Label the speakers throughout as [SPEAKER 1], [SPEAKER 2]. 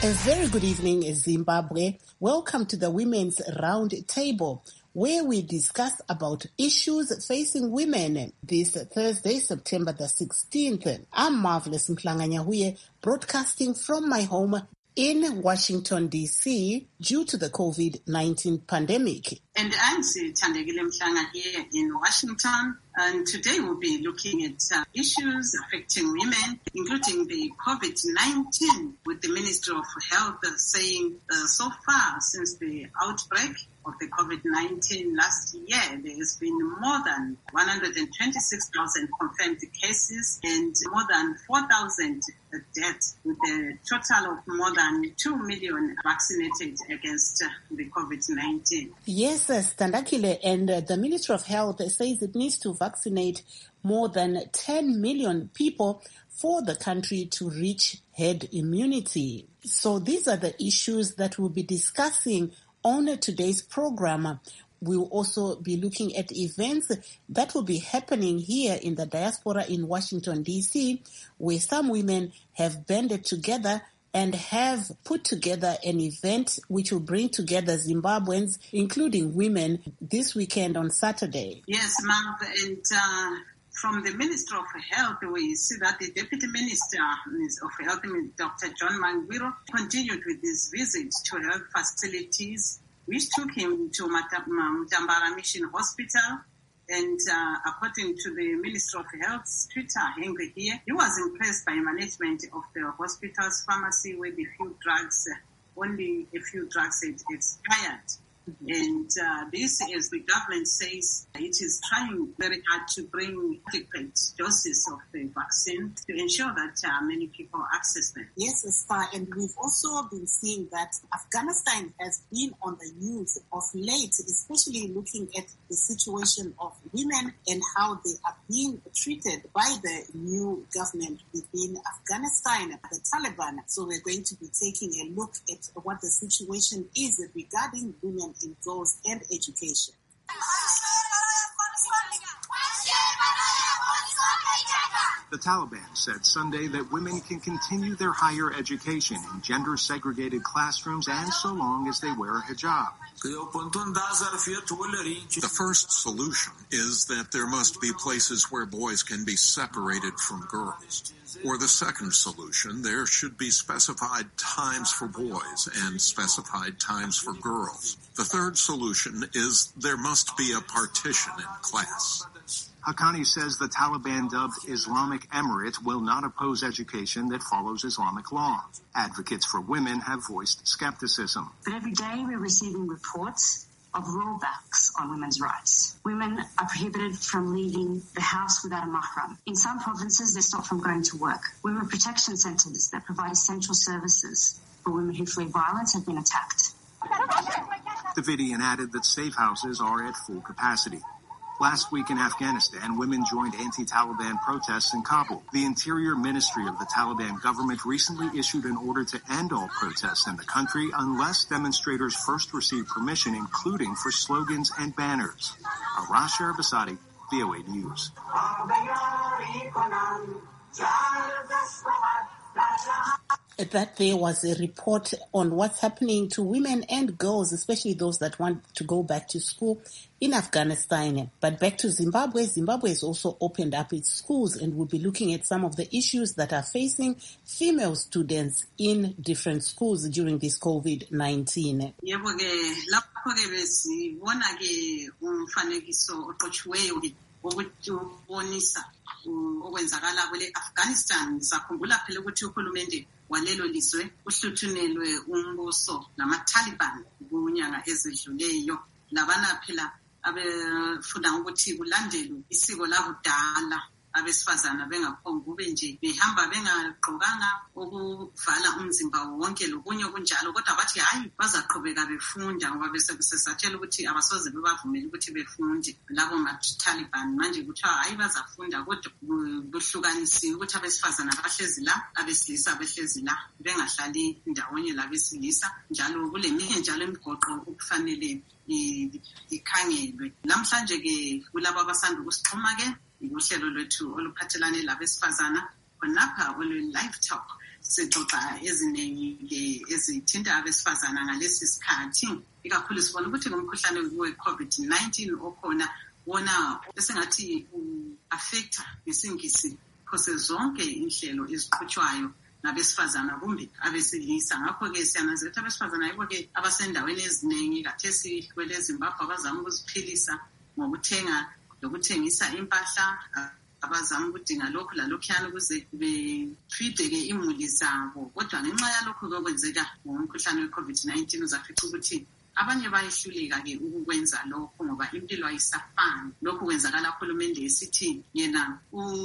[SPEAKER 1] A very good evening, Zimbabwe. Welcome to the Women's Round Table, where we discuss about issues facing women this Thursday, September the 16th. I'm Marvelous Mhlanganyahuye, broadcasting from my home in Washington, D.C., due to the COVID-19 pandemic.
[SPEAKER 2] And I'm Thandekile Mhlanga here in Washington, and today we'll be looking at issues affecting women, including the COVID-19, with the Ministry of Health saying so far since the outbreak of the COVID-19 last year, there has been more than 126,000 confirmed cases and more than 4,000 deaths, with a total of more than 2 million vaccinated against the COVID-19.
[SPEAKER 1] Yes, Thandekile, and the Ministry of Health says it needs to vaccinate more than 10 million people for the country to reach herd immunity. So these are the issues that we'll be discussing on today's program. We'll also be looking at events that will be happening here in the diaspora in Washington, D.C., where some women have banded together and have put together an event which will bring together Zimbabweans, including women, this weekend on Saturday.
[SPEAKER 2] Yes, Marv, and from the Ministry of Health, we see that the Deputy Minister of Health, Dr. John Mangwiro, continued with his visit to health facilities, which took him to Mtambara Mission Hospital. And according to the Ministry of Health's Twitter handle here, he was impressed by management of the hospital's pharmacy, where only a few drugs had expired. And this, as the government says, it is trying very hard to bring adequate doses of the vaccine to ensure that many people access them.
[SPEAKER 3] Yes, Esther, and we've also been seeing that Afghanistan has been on the news of late, especially looking at the situation of women and how they are being treated by the new government within Afghanistan, the Taliban. So we're going to be taking a look at what the situation is regarding women in girls and education.
[SPEAKER 4] The Taliban said Sunday that women can continue their higher education in gender-segregated classrooms and so long as they wear a hijab.
[SPEAKER 5] The first solution is that there must be places where boys can be separated from girls. Or the second solution, there should be specified times for boys and specified times for girls. The third solution is there must be a partition in class.
[SPEAKER 4] Haqqani says the Taliban-dubbed Islamic Emirate will not oppose education that follows Islamic law. Advocates for women have voiced skepticism.
[SPEAKER 6] But every day we're receiving reports of rollbacks on women's rights. Women are prohibited from leaving the house without a mahram. In some provinces, they're stopped from going to work. Women protection centres that provide essential services for women who flee violence have been attacked.
[SPEAKER 4] Davidian added that safe houses are at full capacity. Last week in Afghanistan, women joined anti-Taliban protests in Kabul. The Interior Ministry of the Taliban government recently issued an order to end all protests in the country unless demonstrators first receive permission, including for slogans and banners. Arash Arbasadi, VOA News.
[SPEAKER 1] That there was a report on what's happening to women and girls, especially those that want to go back to school in Afghanistan. But back to Zimbabwe. Zimbabwe has also opened up its schools, and we'll be looking at some of the issues that are facing female students in different schools during this COVID-19.
[SPEAKER 2] Okwenzakala kule Afghanistan. Sakhumbula phela ukuthi uhulumende walelo lizwe uhluthunelwe umbuso nama-Taliban kunyanga ezidluleyo. Labana phela abefuna ukuthi kulandelwe isiko lakudala. Abesifazana bengaphongi kube nje behamba bengagqokanga ukuvala umzimba wonke lokunye kunjalo, kodwa bathi hayi bazaqhubeka befunda ngoba bese kusesatshela ukuthi abasoze bebavumele ukuthi befunde labo ma-Taliban. Manje kuthiwa hayi bazafunda, kodwa kuhlukanisiwe ukuthi abesifazana bahlezi la, abesilisa behlezi la, bengahlali ndawonye labesilisa. Njalo kuleminye njalo imigoqo okufanele ikhangelwe. Namhlanje ke kulabo abasanda ukusixhuma ke uhlelo lwethu oluphathelane labesifazana khonapha olwe-Live Talk. sixoxa eziningi ezithinta abesifazana ngalesi sikhathi, ikakhulu sibona ukuthi ngomkhuhlane we-COVID-19 okhona wona esengathi u-affecta ngesingisi phose zonke inhlelo eziqhutshwayo ngabesifazana kumbe abesilisa. Ngakho-ke siyananzela ukuthi abesifazana yibo-ke abasendaweni eziningi kathesi kwele Zimbabwe abazama ukuziphilisa ngokuthenga lokuthengisa impahla, abazama ukudinga lokhu lalokhuyana ukuze befide-ke imuli zabo. Kodwa ngenxa yalokhu-ke okwenzeka ngomkhuhlane we-COVID-19 uzafica ukuthi abanye bayehluleka-ke ukukwenza lokho ngoba impilo ayisafani. Lokhu kwenzakala uhulumende esithi yena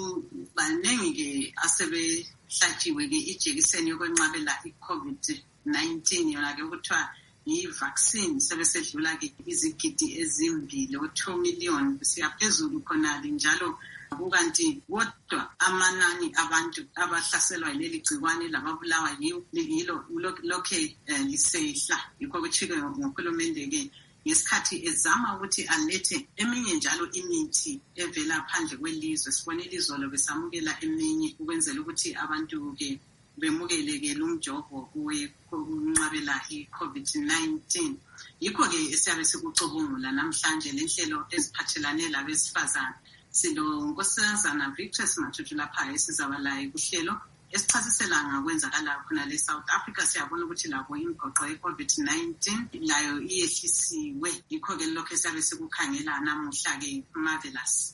[SPEAKER 2] baningi-ke asebehlatshiwe-ke ijekiseni yokwenqabela i-COVID-19 yona-ke okuthiwa yi-vaccine, sebesedlula-ke izigidi ezimbili, 2 million kusiya phezulu khonali njalo. Kukanti kodwa amanani abantu abahlaselwa yileli gciwane lababulawa yilo lokhe lisehla. Yikho kuthi-ke ngohulumende-ke ngesikhathi ezama ukuthi alethe eminye njalo imithi evela phandle kwelizwe. Sibone ilizwe lo besamukela eminye ukwenzela ukuthi abantu-ke bemukele-ke lumjovo wokunqabela i-COVID-19. Yikho-ke esiyabe sikucubungula namhlanje le nhlelo eziphathelane labesifazane. Silo Nkosazana Victor Simathutu lapha esizaba laye kuhlelo esichasisela ngakwenzakala khona le South Africa. Siyabona ukuthi lapho imigoqo ye-COVID-19 layo iyehlisiwe. Yikho-ke lokho esiyabe sikukhangela namuhla-ke marvelous.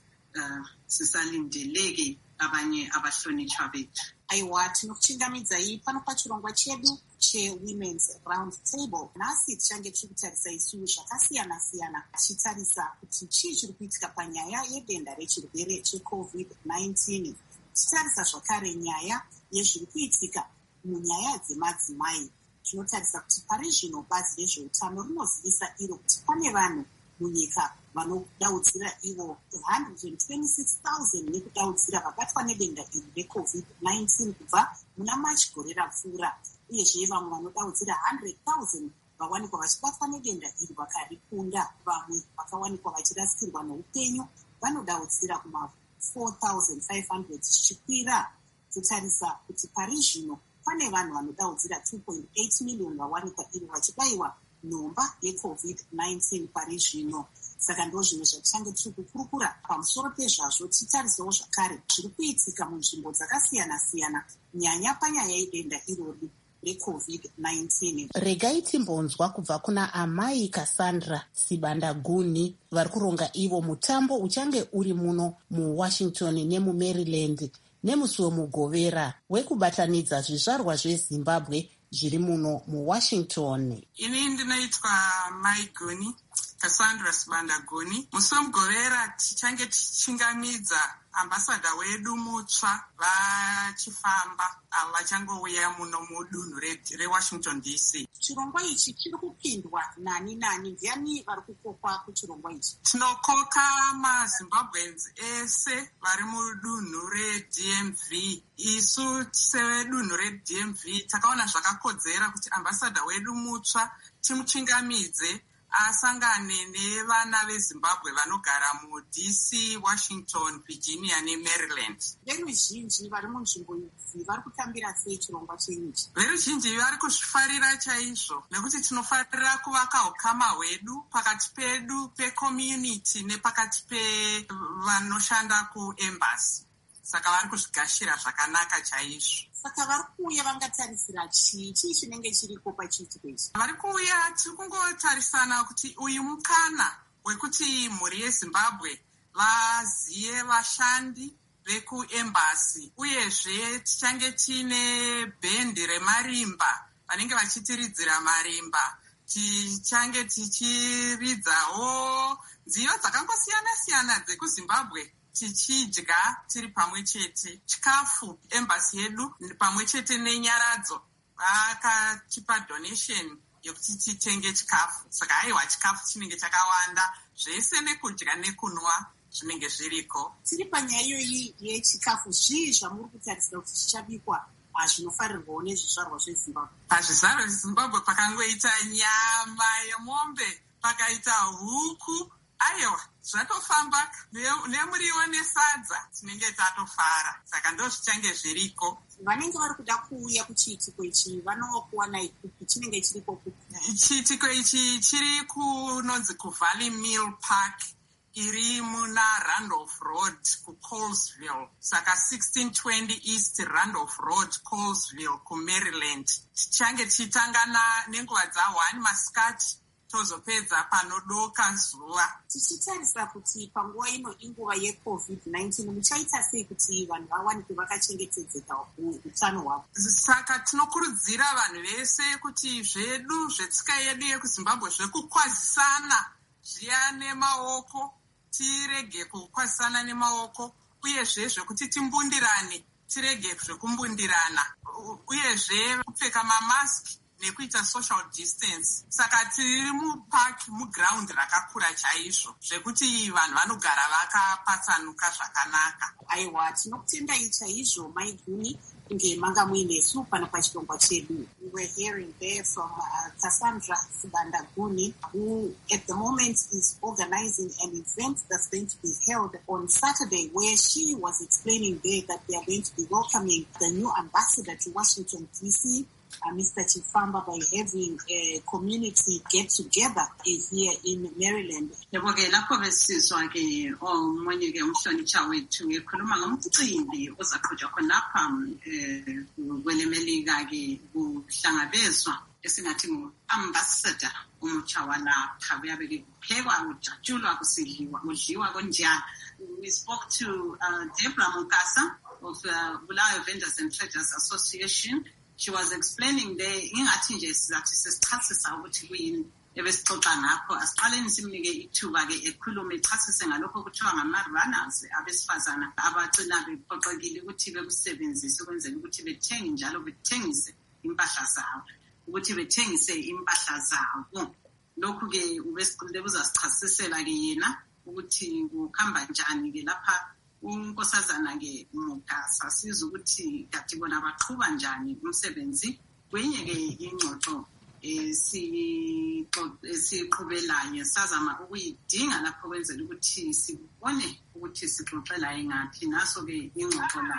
[SPEAKER 2] Sisalindeleke abanye abahlonitshwa bethu.
[SPEAKER 3] Aiwa, tinokuchingamidza pano pachirongwa chedu che-Women's Round Table. Nhasi tichange tiri kutarisa isu zvakasiyana-siyana, tichitarisa kuti chii chiri kuitika panyaya yedenda rechirwere cheCOVID-19. Tichitarisa zvakare nyaya yezviri kuitika munyaya dzemadzimai. Tinotarisa kuti pari zvino bazi rezveutano rinozivisa iro kuti pane vanhu munyika vanodaudzira ivo 126,000 nekudaudzira vabatwa nedenda iri reCOVID-19 kubva muna March gore rapfuura. Uyezve vamwe vanodaudzira 100,000 vawanikwa vachibatwa nedenda iri vakarikunda. Vamwe vakawanikwa vachirasikirwa noupenyu vanodaudzira kuma 4,500 zvichikwira. Totarisa kuti pari zvino pane vanhu vanodaudzira 2.8 million vawanikwa iri vachibayiwa nhomba yeCOVID-19 pari zvino. Saka ndo zvimwe zvatichange tiri kukurukura pamusoro pezvazvo. Titarisawo zvakare zviri kuitika munzvimbo dzakasiyana-siyana nyanya panyaya yedenda irori reCOVID-19.
[SPEAKER 1] Regai timbonzwa kubva kuna amai Cassandra Sibandaguni vari kuronga ivo mutambo uchange uri muno muWashington nemuMaryland nemusi wemugovera wekubatanidza zvizvarwa zveZimbabwe zviri muno muWashington.
[SPEAKER 7] Ini ndinoitwa Mai Guni, Cassandra Sibandaguni. Musi wemugovera tichange tichingamidza ambasada wedu mutsva vachifamba avo vachangouya muno mudunhu reWashington DC.
[SPEAKER 3] Chirongwa ichi chiri kupindwa nani ndiani vari kukokwa kuchirongwa ichi?
[SPEAKER 7] Tinokoka maZimbabweans ese vari mudunhu reDMV. Isu sedunhu reDMV takaona zvakakodzera kuti ambasada wedu mutsva timuchingamidze asangane nevana veZimbabwe vanogara muDC, Washington, Virginia neMaryland.
[SPEAKER 3] Veruzhinji vari munzvimbo idzi vari kutambira sei chirongwa chenichi?
[SPEAKER 7] Veruzhinji vari kuzvifarira chaizvo nekuti tinofarira kuvaka ukama hwedu pakati pedu pecommunity nepakati pevanoshanda kuembassy. Saka vari kuzvigashira zvakanaka chaizvo.
[SPEAKER 3] Saka vari kuuya vangatarisira chii chinenge chiriko pachiitiko ichi?
[SPEAKER 7] Vari kuuya tiri kungotarisana kuti uyu mukana wekuti mhuri yeZimbabwe vaziye vashandi vekuembassy. Uyezve tichange tine bhendi remarimba vanenge vachitiridzira marimba. Tichange tichiridzawo nziyo dzakangosiyana-siyana dzekuZimbabwe. Tichidya tiri pamwe chete chikafu embassy yedu pamwe chete nenyaradzo vakatipa donation yokuti titenge chikafu. Saka haiwa chikafu chinenge chakawanda zvese nekudya nekunwa zvinenge zviriko.
[SPEAKER 3] Tiri panyaya iyoyi yechikafu zvii zvamuri kutarisira kuti chichabikwa zvinofarirwawo nezvizvarwa zveZimbabwe?
[SPEAKER 7] Pazvizvarwa zveZimbabwe pakangoita nyama yemombe, pakaita huku, aiwa zvatofamba nemuriwo nesadza tinenge tatofara saka ndo zvichange zviriko.
[SPEAKER 3] Vanenge vari kuda kuuya kuchiitiko ichi vanokuwanai kupi chinenge chiriko kupi?
[SPEAKER 7] Chiitiko ichi chiri kunonzi kuValley Mill Park iri muna Randolph Road kuColesville, saka 1620 East Randolph Road, Colesville kuMaryland. Tichange tichitangana nenguva dza1 masikati tozopedza panodoka zuva.
[SPEAKER 3] Tichitarisa kuti panguva ino inguva yeCovid-19 muchaita sei kuti vanhu vawanike vakachengetedzeka utano hwavo?
[SPEAKER 7] Saka tinokurudzira vanhu vese kuti zvedu zvetsika yedu yekuZimbabwe zvekukwazisana zviya nemaoko tirege kukwazisana nemaoko, uyezve zvekuti timbundirane tirege zvekumbundirana, uyezve kupfeka mamaski nekuita social distance. Saka tiri mupark muground rakakura chaizvo zvekuti vanhu vanogara vakapatsanuka zvakanaka.
[SPEAKER 3] Aiwa, tinokutendai chaizvo Mai Guni kunge manga muinesu pano pachirongwa chedu. We were hearing there from Cassandra Sibanda Guni, who at the moment is organizing an event that's going to be held on Saturday, where she was explaining there that they are going to be welcoming the new ambassador to Washington, D.C., Mr. Chifamba, by having a community get-together here in Maryland.
[SPEAKER 2] Yebo-ke lapho besizwa ke omunye ke umhlonitsha wethu ngekhuluma ngomcimbi ozaqhutshwa khonapha kwelemelika ke kuhlangabezwa esingathi ngu-ambassador umutsha walapha. Kuyabe ke kuphekwa kujatshulwa kudliwa konjani. We spoke to Deborah Mukasa of Bulawayo Vendors and Traders Association. She was explaining there ingathi nje sizathi sesichasisa ukuthi kuyini ebesixoxa ngakho. Asiqaleni simnike ithuba ke ekhulume echasise ngalokho kuthiwa ngama-runners abesifazana abagcina bephoqekile ukuthi bekusebenzise ukwenzela ukuthi bethenge njalo bethengise impahla zabo, ukuthi bethengise impahla zabo. Lokhu ke ubesicile uzasichasisela ke yena ukuthi kuhamba njani ke lapha. Unkosazana ke Mukasa sizwe ukuthi kati bona baqhuba njani umsebenzi. Kwenye ke ingxoxo esiqhubelayo sazama ukuyidinga lapho kwenzela ukuthi sibone ukuthi sixoxela ingaphi. Naso ke ingxoxo la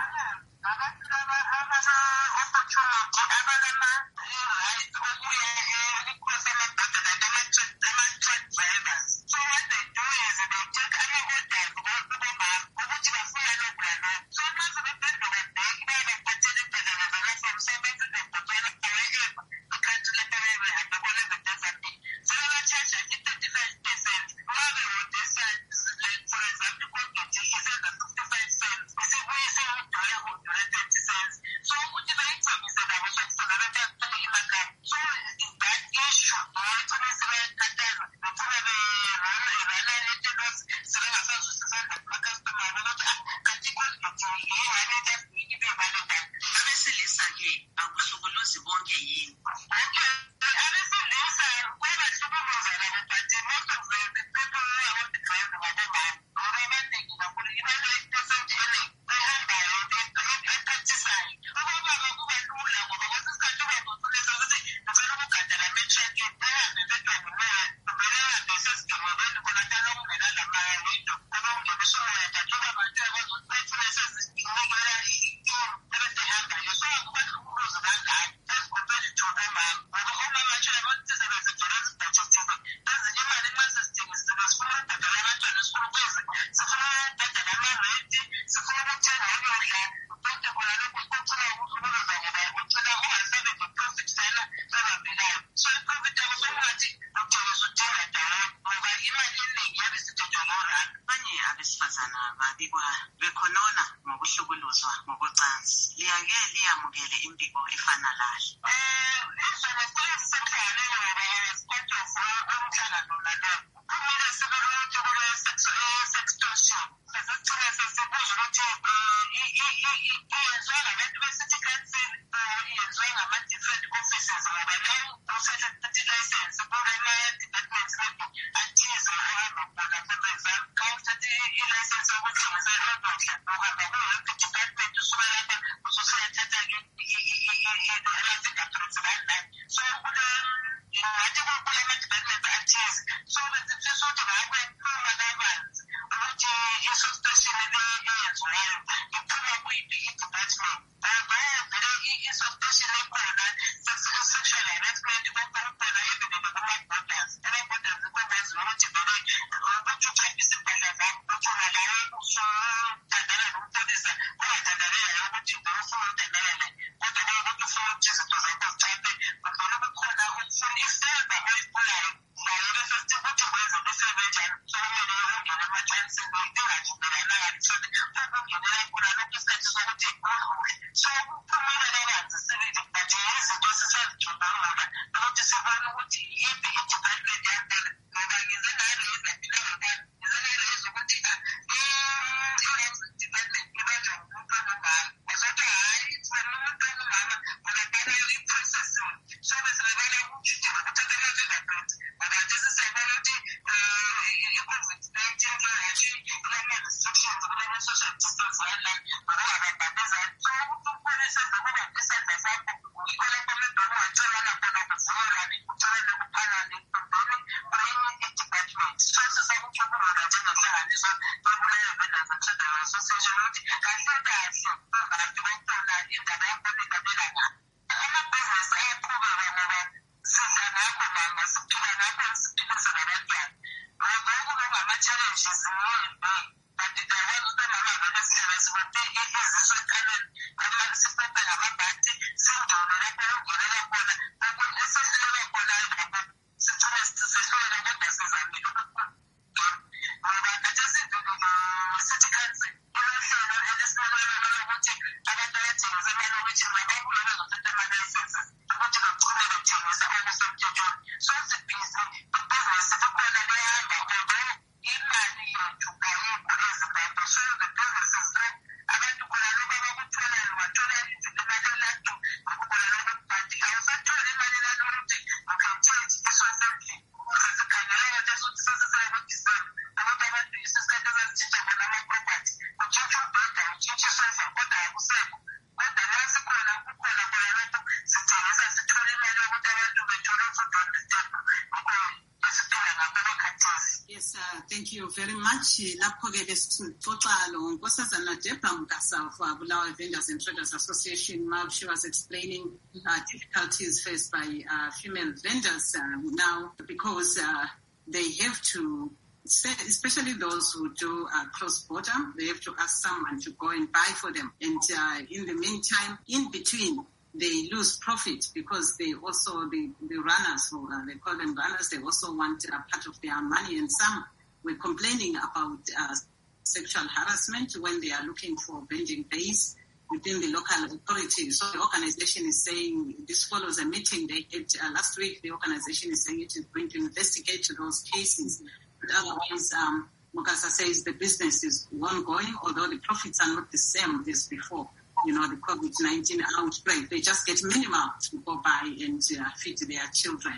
[SPEAKER 2] Thank you very much. Lapho-ke besixoxa lo Nkosazana Deborah Mukasa of Bulawayo Vendors and Traders Association. She was explaining difficulties faced by female vendors now because they have to, especially those who do cross-border, they have to ask someone to go and buy for them. And in the meantime, in between, they lose profit because they also, the runners, they call them runners, they also want part of their money. And some were complaining about sexual harassment when they are looking for vending days within the local authority. So the organization is saying, this follows a meeting they had last week. The organization is saying it is going to investigate those cases. But otherwise, Mukasa says the business is ongoing, although the profits are not the same as before. You know, the COVID-19 outbreak, they just get minimal to go by and feed their children.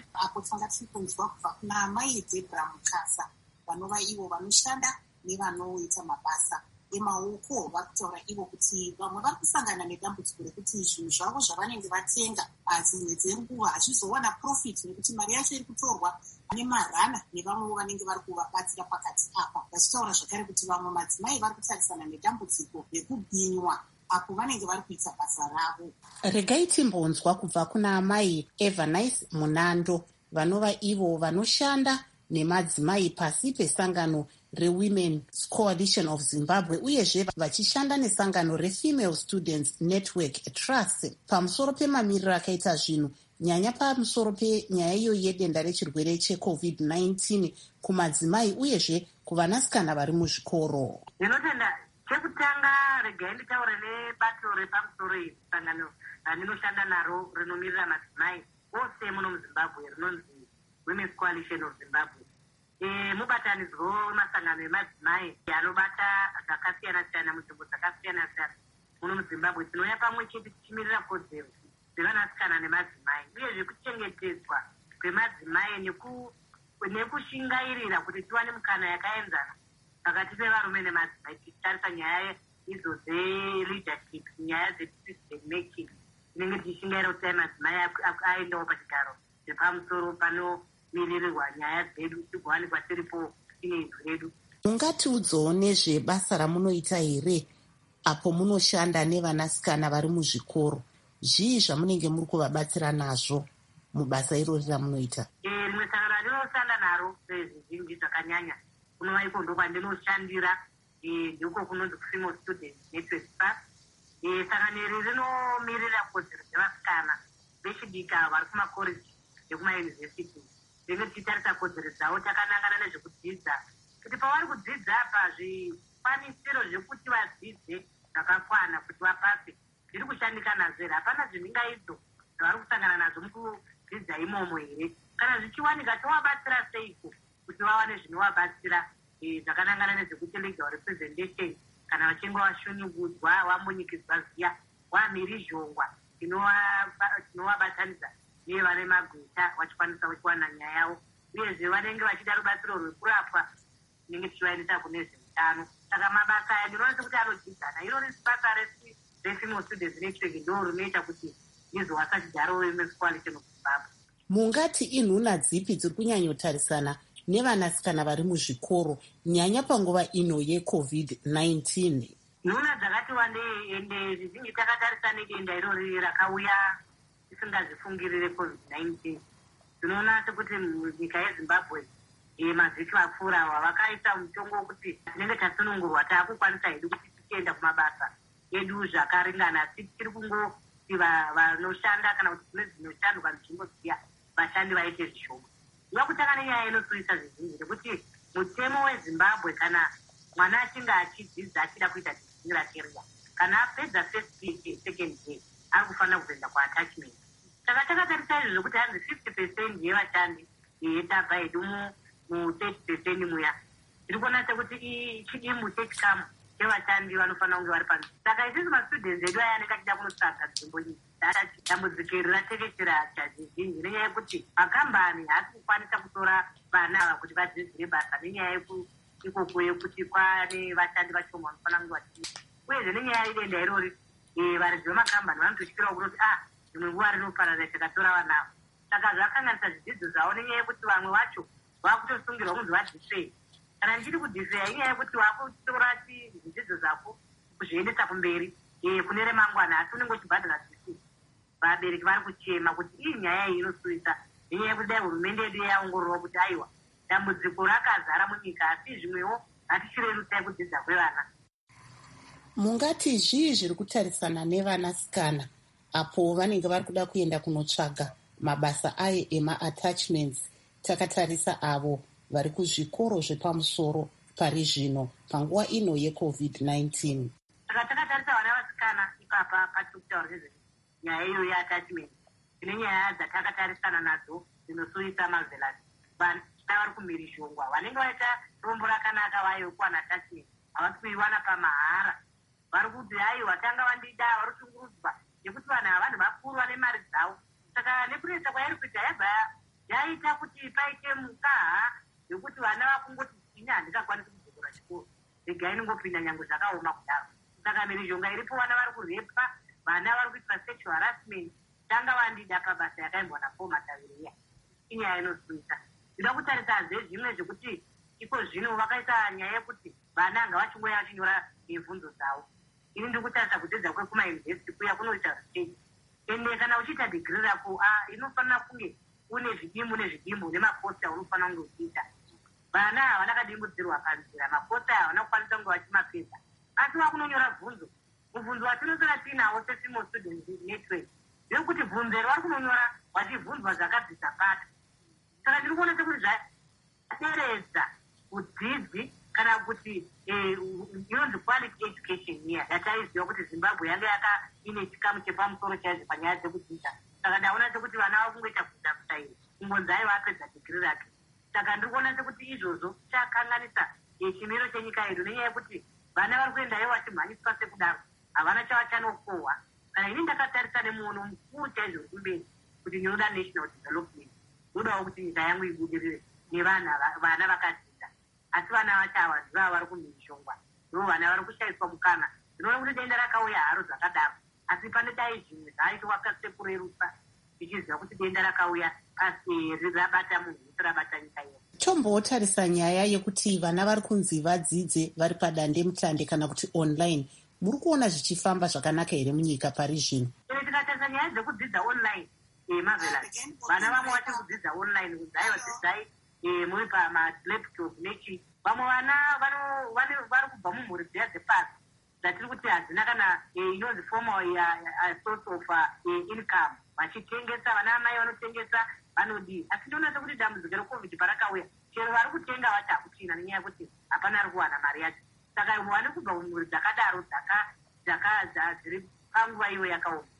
[SPEAKER 3] Vanova ivo vanoshanda nevanoita mabasa emaoko vakutaura ivo kuti vamwe vari kusangana nedambudziko rekuti zvinhu zvavo zvavanenge vatenga dzimwe dzenguva hachizowana profit nekuti mari yacho iri kutorwa nemarana nevamwewo vanenge vari kuvabatsira pakati apa. Vachitaura zvakare kuti vamwe madzimai vari kutarisana nedambudziko rekubhinywa apo vanenge vari kuita basa ravo.
[SPEAKER 1] Regai timbonzwa kubva kuna amai Evanice Munando vanova ivo vanoshanda nemadzimai pasi pesangano reWomen's Coalition of Zimbabwe uyezve vachishanda nesangano reFemale Students Network Trust pamusoro pemamiriro akaita zvinhu nyanya pamusoro penyaya iyo yedenda rechirwere cheCovid-19 kumadzimai uyezve kuvanasikana vari muzvikoro.
[SPEAKER 8] Ndinotenda chekutanga regai nditaure nebato repamusoro sangano rinoshanda naro rinomirira madzimai ose muno muZimbabwe rinonzi Women's Coalition of Zimbabwe. Mubatanidzwo masangano emadzimai anobata zvakasiyana-siyana munzvimbo dzakasiyana-siyana muno muZimbabwe. Tinouya pamwe chete tichimirira kodzero dzevanasikana nemadzimai uyezve kuchengetedzwa kwemadzimai nekushingairira kuti tiwane mukana yakaenzana pakati pevarume nemadzimai tichitarisa nyaya idzo dzeleadership, nyaya dzedecision making. Tinenge tichishingaira kuti madzimai aendawo pachigaro chepamusoro panomirirwa nyaya dzedu tigowanikwa tiripo tine zvedu.
[SPEAKER 1] Ungatiudzawo nezvebasa ramunoita here apo munoshanda nevanasikana vari muzvikoro? Zvii zvamunenge muri kuvabatsira nazvo mubasa irori ramunoita?
[SPEAKER 8] Rimwe sangano randinoshanda naro zvizhinji zvakanyanya kunova iko ndo kwandinoshandira, ndiko kunonzi Female Students Network Trust. Sangano iri rinomirira kodzero dzevasikana vechidika vari kumakoreji nekumayunivhesiti. Ringe tichitarisa kodzero dzavo takanangana nezvekudzidza kuti pavari kudzidza apa zvikwanisiro zvekuti vadzidze zvakakwana kuti vapase zviri kushandika nazvo here. Hapana zvimhingaidzo zvavari kusangana nazvo dzidza imomo here, kana zvichiwanika tovabatsira seiko kuti vawane zvinovabatsira zvakanangana nezvekuti legal representation kana vachinge vashunigudzwa vambonyikidzwa ziya wamhirizhongwa tinovabatanidza nevane magweta vachikwanisa kuwana nyaya yavo, uyezve vanenge vachida rubatsiro rwekurapwa tinenge tichivaendesa kune zveutano. Saka mabasa aya ndinoona sekuti anodzidzana. Irori basa refemale students network ndo rinoita kuti ndizowasa chigaro women's coalition of Zimbabwe.
[SPEAKER 1] Mungati inhuna dzipi dziri kunyanyotarisana nevanasikana vari muzvikoro nyanya panguva ino yeCovid-19?
[SPEAKER 8] Nhuna dzakati wandei ende zvizhinji takatarisa nedenda irori rakauya tisingazvifungirire COVID-19. Tinoona sekuti nyika yeZimbabwe mazviki vapfuura ava vakaisa mutongo wekuti tinenge tasunungurwa taakukwanisa hedu kuti tichienda kumabasa edu zvakaringana, asi tiri kungoti vanoshanda kana kuti kune dzinoshandwa nzvimbo dziya vashandi vaite zvishoma. Iva kutanga nenyaya inosuisa zvizhinji nekuti mutemo weZimbabwe kana mwana achinge achidzidza achida kuita dzidzira keriya, kana apedza first day second day ari kufanira kuzoenda kuattachment. Saka takatarisa izvo zvokuti hanzi 50% yevashandi yetabva hedu mu30% muya tiri kuona sekuti chidimu chechikamu chevashandi vanofanira kunge vari panzi. Saka isisi mastudents edu aya anenge achida kunotsvaga nzvimbo dambudziko ratekeshera chazvizhinji nenyaya yekuti makambani haasi kukwanisa kutora vana ava kuti vadzidzire basa nenyaya ikoko yekuti kwane vashandi vashoma vanofanira kunge vachiita, uyezve nenyaya yedenda irori varidzi vemakambani vanototyirawo kunoti rimwe nguva rinopararira tikatora vanavo. Saka zvakanganisa zvidzidzo zvavo nenyaya yekuti vamwe vacho vakutosungirwa kunzi vadhisei. Kana ndichiri kudhiseya inyaya yekuti wakutora zvidzidzo zvako kuzviendesa kumberi kune remangwana, asi unenge uchibhadhara zvisi. Vabereki vari kuchema kuti iyi nyaya iyi inosuisa nenyaya yekuti dai hurumende yedu yaongororwa kuti aiwa dambudziko rakazara munyika, asi zvimwewo ngatichirerusai kudzidza kwevana.
[SPEAKER 1] Mungati zvii zviri kutarisana nevanasikana apo vanenge vari kuda kuenda kunotsvaga mabasa ayo ema-attachments? Takatarisa avo vari kuzvikoro zvepamusoro pari zvino panguva ino yeCovid-19.
[SPEAKER 8] Saka takatarisa vana vasikana ipapa patiri kutaura nezve nyaya iyo yeattachment. Tine nyaya dzatakatarisana nadzo dzinosuisa mazelasi. Vana vari kumhirizhongwa vanenge vaita rombo rakanaka vayo kuwana attachment havasi kuiwana pamahara. Vari kuti aiwa tanga vandida, vari kushungurudzwa nekuti vanhu ava vanhu vakuru vane mari dzavo. Saka nekunetsa kwairi kuita yabva yaita kuti paite mukaha yekuti vana vakungoti ini handingakwanisi kudzokera chikoro, rega inongopinda nyange zvakaoma kudaro. Saka mhirizhonga iripo, vana vari kurepa, vana vari kuitwa sexual harassment, tanga vandida pabasa yakaimbwa napoma taviriya. Inyaya inosuisa. Ndinoda kutarisazve zvimwe zvekuti iko zvino vakaita nyaya yekuti vana ngavachingoya vachinyora mibvunzo dzavo. Ini ndiri kutarisa kudzidza kwekumayunivhesiti kuya kunoita zvichechi. Ende kana uchiita dhigiri rako inofanira kunge une zvidimbu nezvidimbu nemaposta unofanira kunge uchiita. Vana havana kadimbudzirwa panzira, maposta havana kukwanisa kunge vachimapedza, asi vakunonyora bvunzo. Mubvunzo watinosara tiinawo seFemale Students Network ndeyekuti bvunzo iri vari kunonyora vachibvunzwa zvakabvisa pata. Saka ndiri kuona sekuti zvaderedza udzidzi kana kuti inonzi quality education here yataiziva kuti Zimbabwe yanga ine chikamu chepamusoro chaizvo panyaya dzekudzidza. Saka ndaona sekuti vana vakungoita kuita kusairi kungonzi aiva apedza dhigiri rake. Saka ndiri kuona sekuti izvozvo chakanganisa chimiro chenyika yedu nenyaya yekuti vana vari kuendayo vachimhanyiswa sekudaro havana chava chanokohwa. Kana ini ndakatarisa nemuono mukuru chaizvo kumberi kuti ndinoda national development, ndodawo kuti nyika yangu ibudirire nevana vakadzidza, asi vana vacho ava ndivava vari kumhirishongwa, ndo vana vari kushaiswa mukana. Ndinoona kuti denda rakauya haro zvakadaro, asi pane dai zvimwe zvaaitwa sekurerutsa tichiziva kuti denda rakauya asi rabata munhu wese rabata nyika yedu.
[SPEAKER 1] Tombotarisa nyaya yekuti vana vari kunzi vadzidze vari padande mutande kana kuti online. Muri kuona zvichifamba zvakanaka here munyika pari zvino?
[SPEAKER 8] Tikatarisa nyaya dzekudzidza online mavelasi, vana vamwe vachiri kudzidza online kudzai vadzidzai muri pamalaptop nechi. Vamwe vana vari kubva mumhuri dziya dzepasi dzatiri kuti hadzina kana inonzi formal source of income, vachitengesa, vana amai vanotengesa vanodii. Asi ndinoona sekuti dambudziko reCovid parakauya chero vari kutenga vachi hakuchina nenyaya yekuti hapana ari kuwana mari yacho. Saka vane kubva mumhuri dzakadaro dziri panguva iwe yakaoma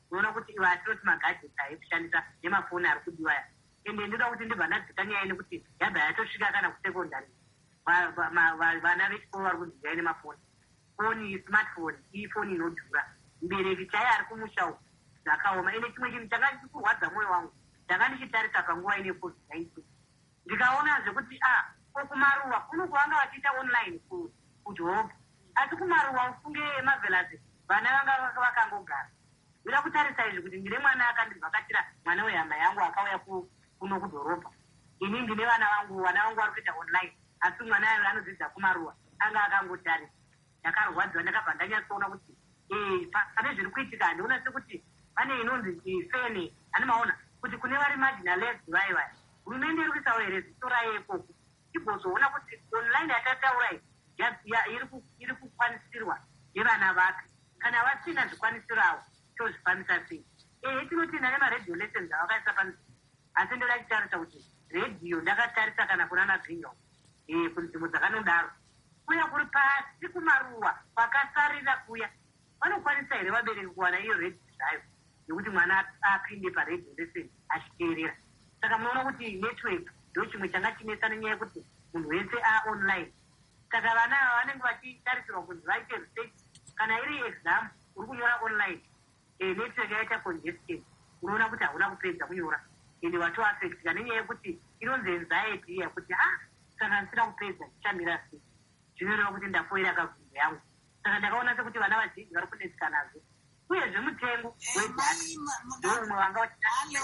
[SPEAKER 8] unoona kuti ivo atinoti magadheti aikushandisa nemafoni ari kudiwa ya ende ndinoda kuti ndibva ndadzikanyaya nekuti yabva yatosvika kana kusekondari vana vechikoro vari kudzidzai nemafoni foni smartphone ifoni inodhura mubereki chaiye ari kumusha uku zvakaoma ende chimwe chinhu changa chikurwadza mwoyo wangu ndanga ndichitarisa panguva ine covid-19 ndikaona zvekuti kumaruwa kunokuvanga vachiita online kudhobha asi kumaruwa ufunge emavelasi vana vanga vakangogara ndoda kutarisa izvi kuti ndine mwana akandivhakatira mwana wehama yangu akauya kuno kudhorobha ini ndine vana vangu vari kuita online asi mwana ayo anodzidza kumaruwa anga akangotarisa ndakarwadziwa ndakabva ndanyatsoona kuti pane zviri kuitika handiona sekuti pane inonzi fene animaona kuti kune vari marginalized vaivaya hurumende iri kuisawo here zitorai ikoko igozoona kuti online yatataurai iri kukwanisirwa nevana vake kana vasina zvikwanisiro avo tozvifambisa sei tinoti nane maradio lessons avakaisa panzvimbo asi ndoda chitarisa kuti redhiyo ndakatarisa kana kuna mabhinyo kunzvimbo dzakanodaro kuya kuri pasi kumaruwa kwakasarira kuya vanokwanisa here vabereki kuwana iyo redhiyo zvayo nekuti mwana apinde paredhiyo lesson achiteerera saka munoona kuti network ndo chimwe changa chinetsa nenyaya yekuti munhu wese online saka vana ava vanenge vachitarisirwa kuti vaite research kana iri exam uri kunyora online network yaita congestion unoona kuti hauna kupedza kunyora ende watoafectika nenyaya yekuti inonzi anxiety yakuti kana ndisina kupedza ndichamira sei zvinoreva kuti ndafoira kabvunzo yangu saka ndakaona sekuti vana vazhinji vari kunetsika nazvo uyezve mutengo wedhata ndoumwe wanga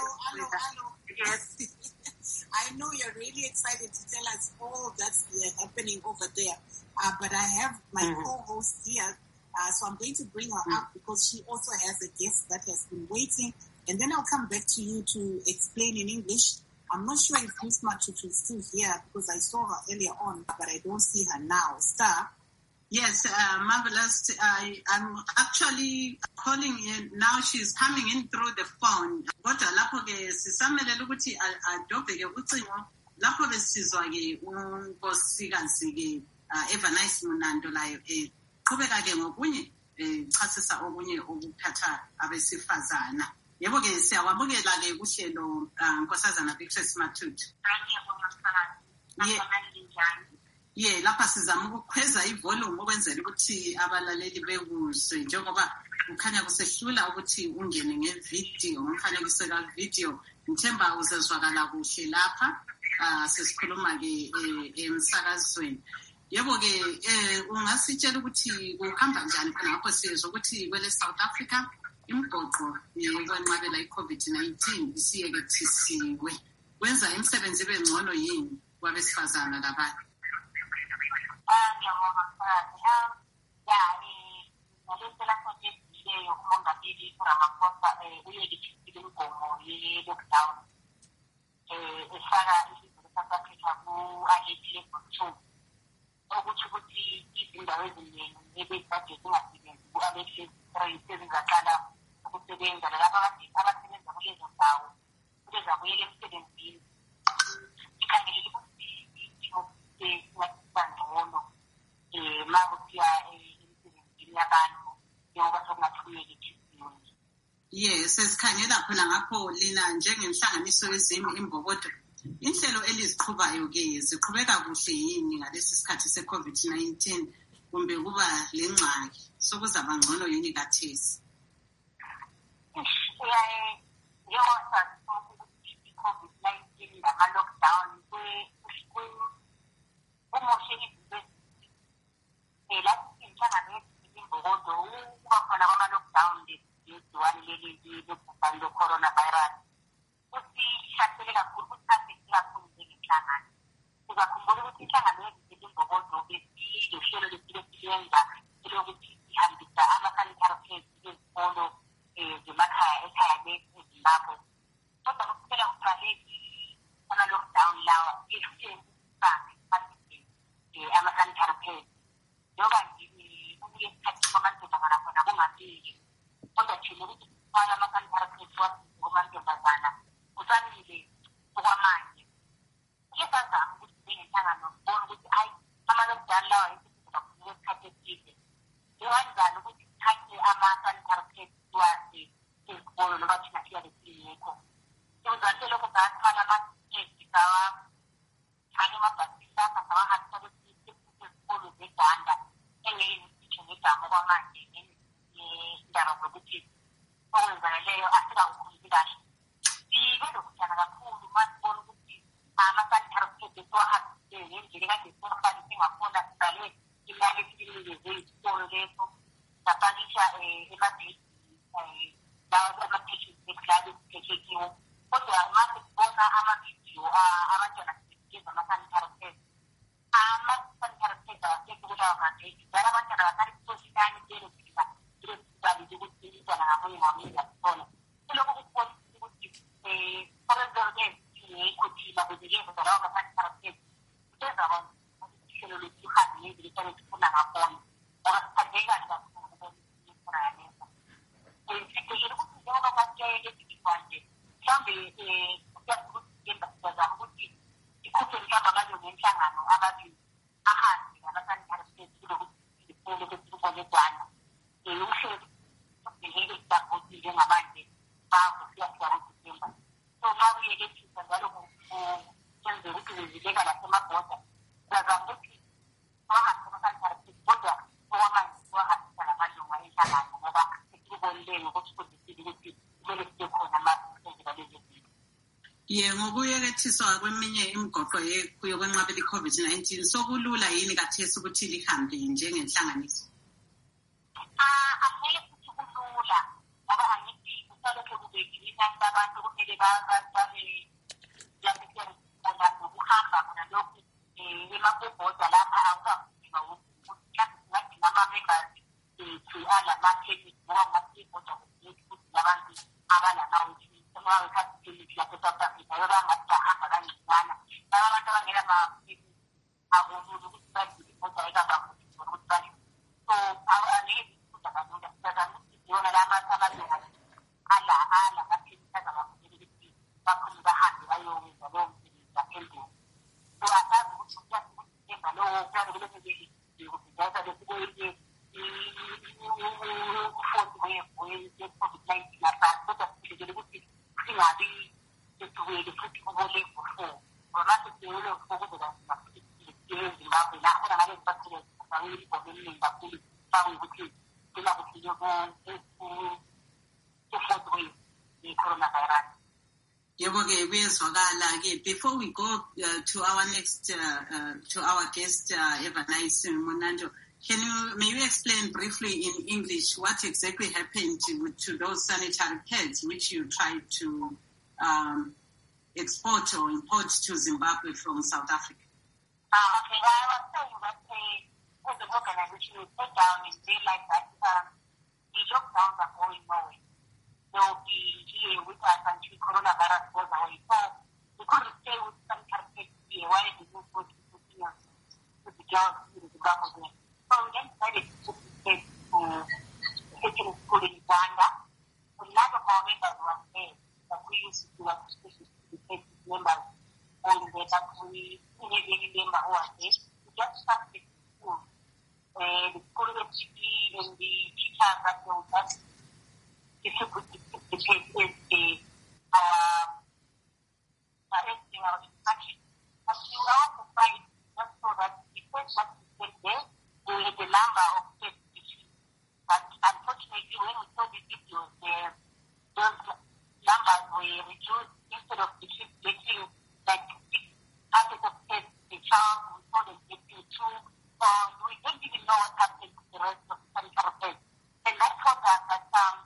[SPEAKER 3] I know you're really excited to tell us all that's happening over there, but I have my co-host here, so I'm going to bring her up because she also has a guest that has been waiting, and then I'll come back to you to explain in English. I'm not sure if Miss Matutu is still here because I saw her earlier on, but I don't see her now. Star?
[SPEAKER 2] Yes, marvelous. I'm actually calling in now. She's coming in through the phone. Kodwa lapho ke sisamelela ukuthi adobheke ucingo lapho besizwa ke unkosikazi ke Evanice Munando layo qhubeka ke ngokunye chasisa okunye okuphatha abesifazana. Yebo ke siyawabukela ke kuhlelo nkosazana Beatrice Matutu. Yeah, lapha sizama ukukhweza ivolume ukwenzela ukuthi abalaleli bekuzwe njengoba ukhanya kusehlula ukuthi ungene ngevideo ngomfanekiso kavideo ngithemba uzezwakala kuhle lapha sesikhuluma ke emsakazweni. Yebo ke ungasitshela ukuthi kuhamba njani khona lapho sizwe ukuthi kwele South Africa imgoqo yokwenqabela iCovid-19 isiyekethisiwe wenza imisebenzi ibe ngcono yini kwabesifazana labanye.
[SPEAKER 6] Ngiyabonga mphakathi. Ngalesela konjesileyo umongameli uRamaphosa uyekethile imigomo ye-lockdown efaka isizwe se-South Africa ku-alert level 2 okuthi ukuthi izindawo eziningi ebezikade zingasebenzi ku-alert level 3 sezingaqala ukusebenza lalabo abasebenza kulezo ndawo bezabuyela emsebenzini ikhangelele ukuthi ngcono makusiya emsebenzini yabantu njengoba sokungathuyeki isizini.
[SPEAKER 2] Yes, sesikhangela khona ngapho lina njengenhlanganiso yezimo imbokodo inhlelo eliziqhubayo ke ziqhubeka kuhle yini ngalesi sikhathi se-COVID-19 kumbe kuba lengxaki sokuzaba ngcono yini kathesi?
[SPEAKER 6] Njengoba i-COVID-19 lama-lockdown umoshe izinto lapho inhlangano imbokodo ukuba khona kwama-lockdown legciwane leli lebhubhane le-coronavirus kusihlasele kakhulu kusi-affecte kakhulu njengenhlangano. Sizakhumbula ukuthi inhlangano imbokodo besilohlelo lesile silenza elokuthi ihambisa ama-sanitary pads ezikolo zemakhaya ekhaya leZimbabwe. Kodwa kuphela kuqale ama-lockdown lawa ama-sanitary pads njengoba ubuye esikhathini kwamantombazana khona kungafiki kodwa thina ukuthi kuthwala ama-sanitary pads wasize kumantombazana kusamile okwamanje. Kuyasazama ukuthi njengenhlangano kubona ukuthi hayi ama-lockdown lawa yisiza kakhulu esikhathi eside njenganjani ukuthi sithathe ama-sanitary pads siwase ezikolo zibeka lasemabhoda zazama ukuthi wahambe kuma-sanitary kodwa okwamanje wahambisa lamalunga enhlangano ngoba sekubonile ukuthi kudisile ukuthi kumele sibe khona ama-senzela lezi zinto.
[SPEAKER 2] Ngokuyekethiswa kweminye imigoqo yokwenqabela i-COVID-19 sokulula yini kathesi ukuthi lihambe njengenhlanganiso?
[SPEAKER 6] Angeke futhi kulula ngoba angithi kusalokho kubekile inani labantu kumele nokuhamba khona lokhu emabhoda lapha awukafika ukuthi singadinga ama-members ethu alamakhemisi ngoba ngasibhoda ukuthi labantu abalamawuthi semawekhathikilithi lase-South Africa yobangathi bahamba kancane laba abantu abangela amakhemisi akulula ukuthi badile ibhoda ekabakuthi ukuthi bali so angeke zikuza kalula sizazama ukuthi siyona amalunga alamakhemisi azabakhulele ukuthi bakhona bahambe bayokwenza lowo msebenzi baphezulu. So asazi ukuthi uyathemba lowo kuyabe kulezekuzidayisa lesibuyile ufundi we-COVID-19 aphansi kodwa sihlekele ukuthi singabi sethuwele futhi kubole ngo-4 ngoba sesiyele ukuze futhi eZimbabwe la khona ngabe zibathile ibhola eliningi kakhulu ukuthi singakuthile ku-4th wave ye-coronavirus.
[SPEAKER 2] Yebo-ke kuyezwakala-ke. Before we go to our next to our guest Evanice Monando, may you explain briefly in English what exactly happened to those sanitary pads which you tried to export or import to Zimbabwe from South Africa?
[SPEAKER 6] Okay, I was saying that with the organization we put down and realized that the lockdowns are going nowhere. They will be here with us until coronavirus goes away. So we couldn't stay with some targets here while we move to continue with the jobs in Zimbabwe. So we then decided to put the case to a second school in Uganda. A lot of our members were there that we used to do associations to the members on there, but we didn't have any member who was there. We just started the school. The school HCP and the teachers that were with us our instruction. But we were also trying just so that the first that we went there, we had a number of tests. But unfortunately, when we saw the videos, those numbers were reduced. Instead of the kids getting like 6 packets of tests, the child, we saw them getting 2. We don't even know what happened to the rest of the sanitary tests. And that taught us that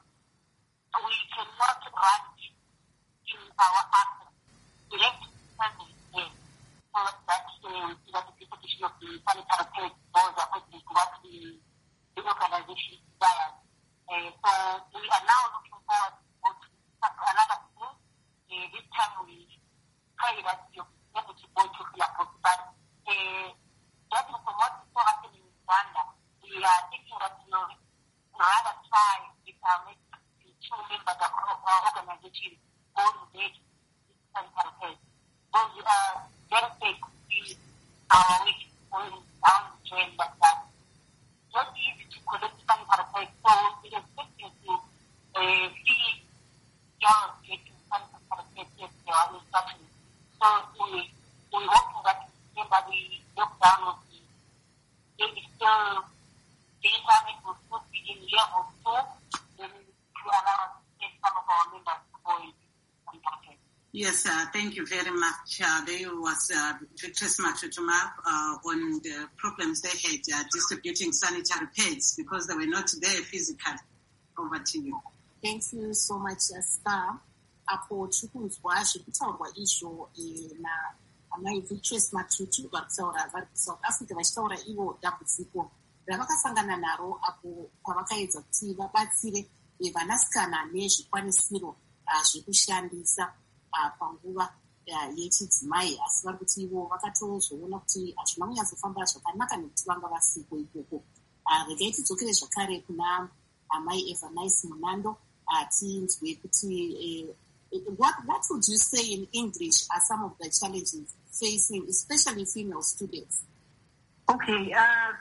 [SPEAKER 6] we cannot run it in our absence. We have to stand in so that the position of the sanitary pads goes according to what the organization desires. So we are now looking forward to another school. This time we pray that you'll be able to go to Filapo. But judging from what we saw happening in Rwanda, we are thinking that we'll rather try with our two members of our organization go to the sanitary pads. Those very safe to see our week going down the drain like that. Not easy to collect sanitary pads, so we are expecting to see girls getting sanitary pads if they are instructions. So we hope that whenever we look down on the still the internet will still be in level 2, then to allow some of our members to go in sanitary pads.
[SPEAKER 2] Yes, thank you very much. There was Victress Matutuma on the problems they had distributing sanitary pads because they were not there physically. Over to you.
[SPEAKER 3] Thank you so much, Star. Apo chikunzwa zvekutaurwa izvo na amai Victress Matutu vakutaura vari kuSouth Africa vachitaura ivo dambudziko ravakasangana naro apo pavakaedza kuti vabatsire vanasikana nezvikwanisiro zvekushandisa panguva yechidzimai, asi vari kuti ivo vakatozoona kuti hazvina kunyatsofamba zvakanaka nekuti vanga vasiko ikoko. Regai tidzokere zvakare kuna amai Evanice Monando tinzwe kuti what would you say in English are some of the challenges facing especially female students?
[SPEAKER 8] Okay,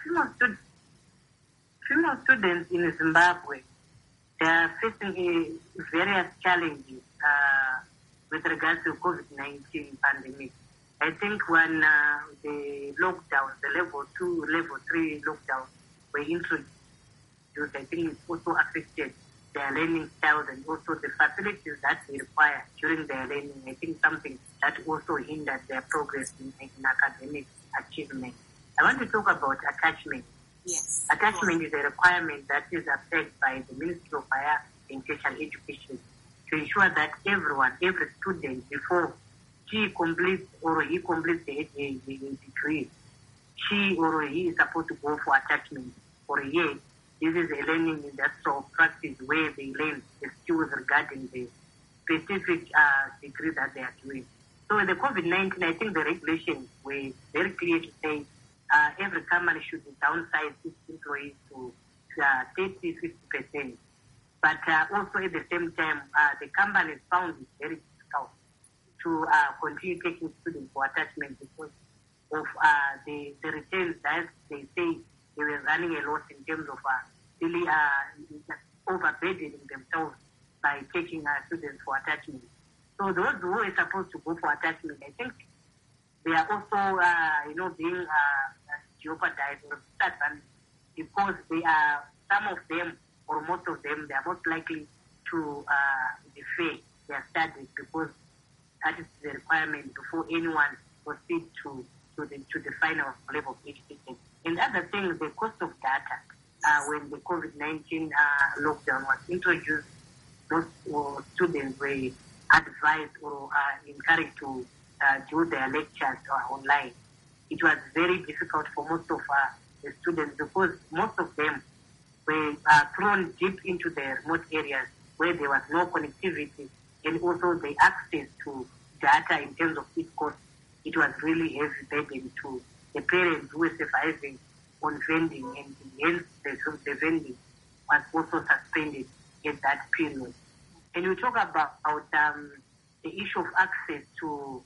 [SPEAKER 8] female students in Zimbabwe, they are facing various challenges with regards to COVID-19 pandemic. I think when the lockdowns, the level 2, level 3 lockdowns were introduced, I think it also affected their learning styles and also the facilities that they require during their learning. I think something that also hindered their progress in academic achievement. I want to talk about attachment.
[SPEAKER 3] Yes.
[SPEAKER 8] Attachment is a requirement that is upheld by the Ministry of Higher and Tertiary Education to ensure that every student, before she completes or he completes the degree, she or he is supposed to go for attachment for a year. This is a learning industrial practice where they learn the skills regarding the specific degree that they are doing. So with the COVID-19, I think the regulations were very clear to say every company should downsize its employees to 30-50%. But also at the same time, the companies found it very difficult to continue taking students for attachment because of the returns that they say they were running a loss in terms of really overburdening themselves by taking students for attachment. So those who are supposed to go for attachment, I think they are also, being jeopardized or disadvantaged because they are, some of them or most of them, they are most likely to defer their studies because that is the requirement before anyone proceeds to the final level of education. And the other thing, the cost of data. When the COVID-19 lockdown was introduced, those students were advised or encouraged to do their lectures online. It was very difficult for most of the students because most of them were thrown deep into the remote areas where there was no connectivity and also the access to data in terms of its cost. It was really heavy burden to the parents who were surviving on vending, and hence the vending was also suspended at that period. And we talk about the issue of access to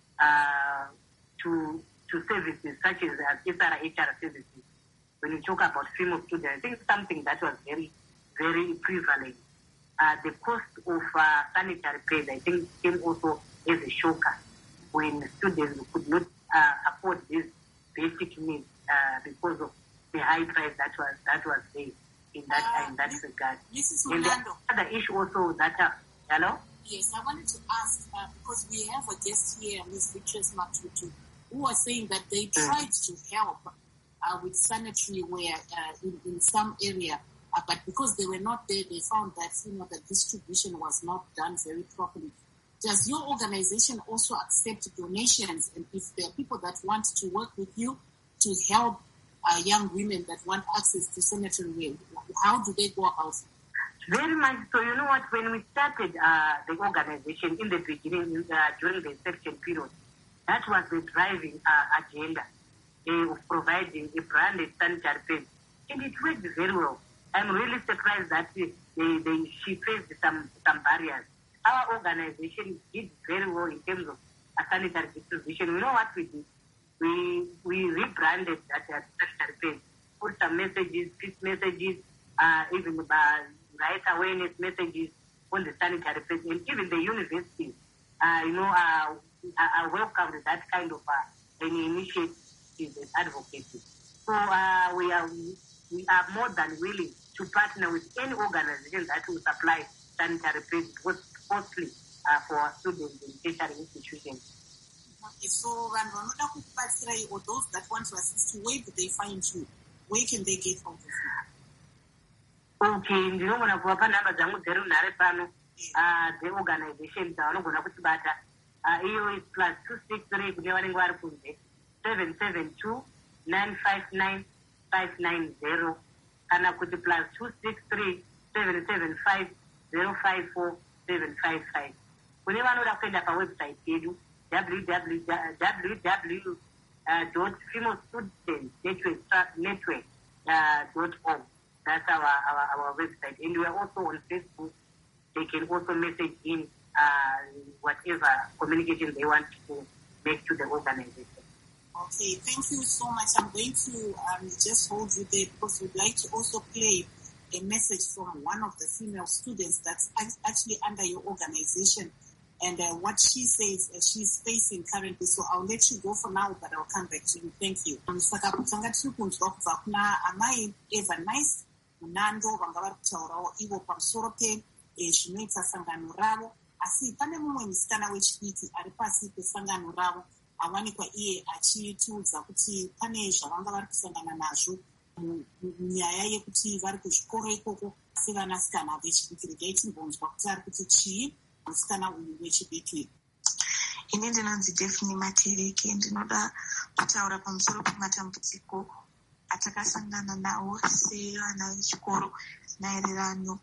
[SPEAKER 8] services such as SRHR services. When you talk about female students, I think something that was very, very prevalent. The cost of sanitary pads, I think, came also as a shocker when students could not afford these basic needs because of the high price that was there in that regard.
[SPEAKER 3] Mrs.
[SPEAKER 8] And
[SPEAKER 3] Orlando.
[SPEAKER 8] the other issue also that hello?
[SPEAKER 3] Yes, I wanted to ask because we have a guest here, Ms. Beatrice Matutu, who was saying that they tried to help with sanitary ware in some area, but because they were not there, they found that the distribution was not done very properly. Does your organization also accept donations? And if there are people that want to work with you to help young women that want access to sanitary ware, how do they go about it?
[SPEAKER 8] Very much so. You know what? When we started the organization in the beginning, during the inception period, that was the driving agenda of providing a branded sanitary pad. And it worked very well. I'm really surprised that she faced some barriers. Our organization did very well in terms of sanitary distribution. You know what we did? We rebranded that sanitary pad, put some messages, peace messages, even right awareness messages on the sanitary pad, and even the universities, are welcomed that kind of any initiative and advocacy. So we are more than willing to partner with any organization that will supply sanitary pads because it's costly for our students in tertiary institutions.
[SPEAKER 3] Okay, so or those that want to assist you, where do they find you? Where can they get hold of you?
[SPEAKER 8] Okay, ndinogona kuvapa nhamba dzangu dzerunhare pano the organization dzavanogona kutibata iyo is +263 kune vanenge vari kunze 772 959 590 kana kuti +263 775 054 755. Kune vanoda kuenda pawebsite yedu www.femalestudentsnetwork.org. That's our website. And we are also on Facebook. They can also message in whatever communication they want to make to the organization.
[SPEAKER 3] Okay, thank you so much. I'm going to just hold you there because we'd like to also play a message from one of the female students that's actually under your organization. and what she says she's facing currently. So I'll let you go for now, but I'll come back to you. Thank you. Saka kutanga tiri kunzwa kubva kuna amai Eva Nice Munando vanga vari kutaurawo ivo pamusoro zvinoita sangano ravo, asi pane mumwe musikana wechidiki ari pasi pesangano ravo awanikwa iye achitiudza kuti pane zvavanga vari kusangana nazvo munyaya yekuti vari kuzvikoro ikoko sevanasikana vechidiki. Regai timbonzwa kuti ari kuti chii musikana uyu wechidiki.
[SPEAKER 9] Ini ndinonzi Daphne Matereke. Ndinoda kutaura pamusoro pematambudziko atakasangana nawo sevana vechikoro maererano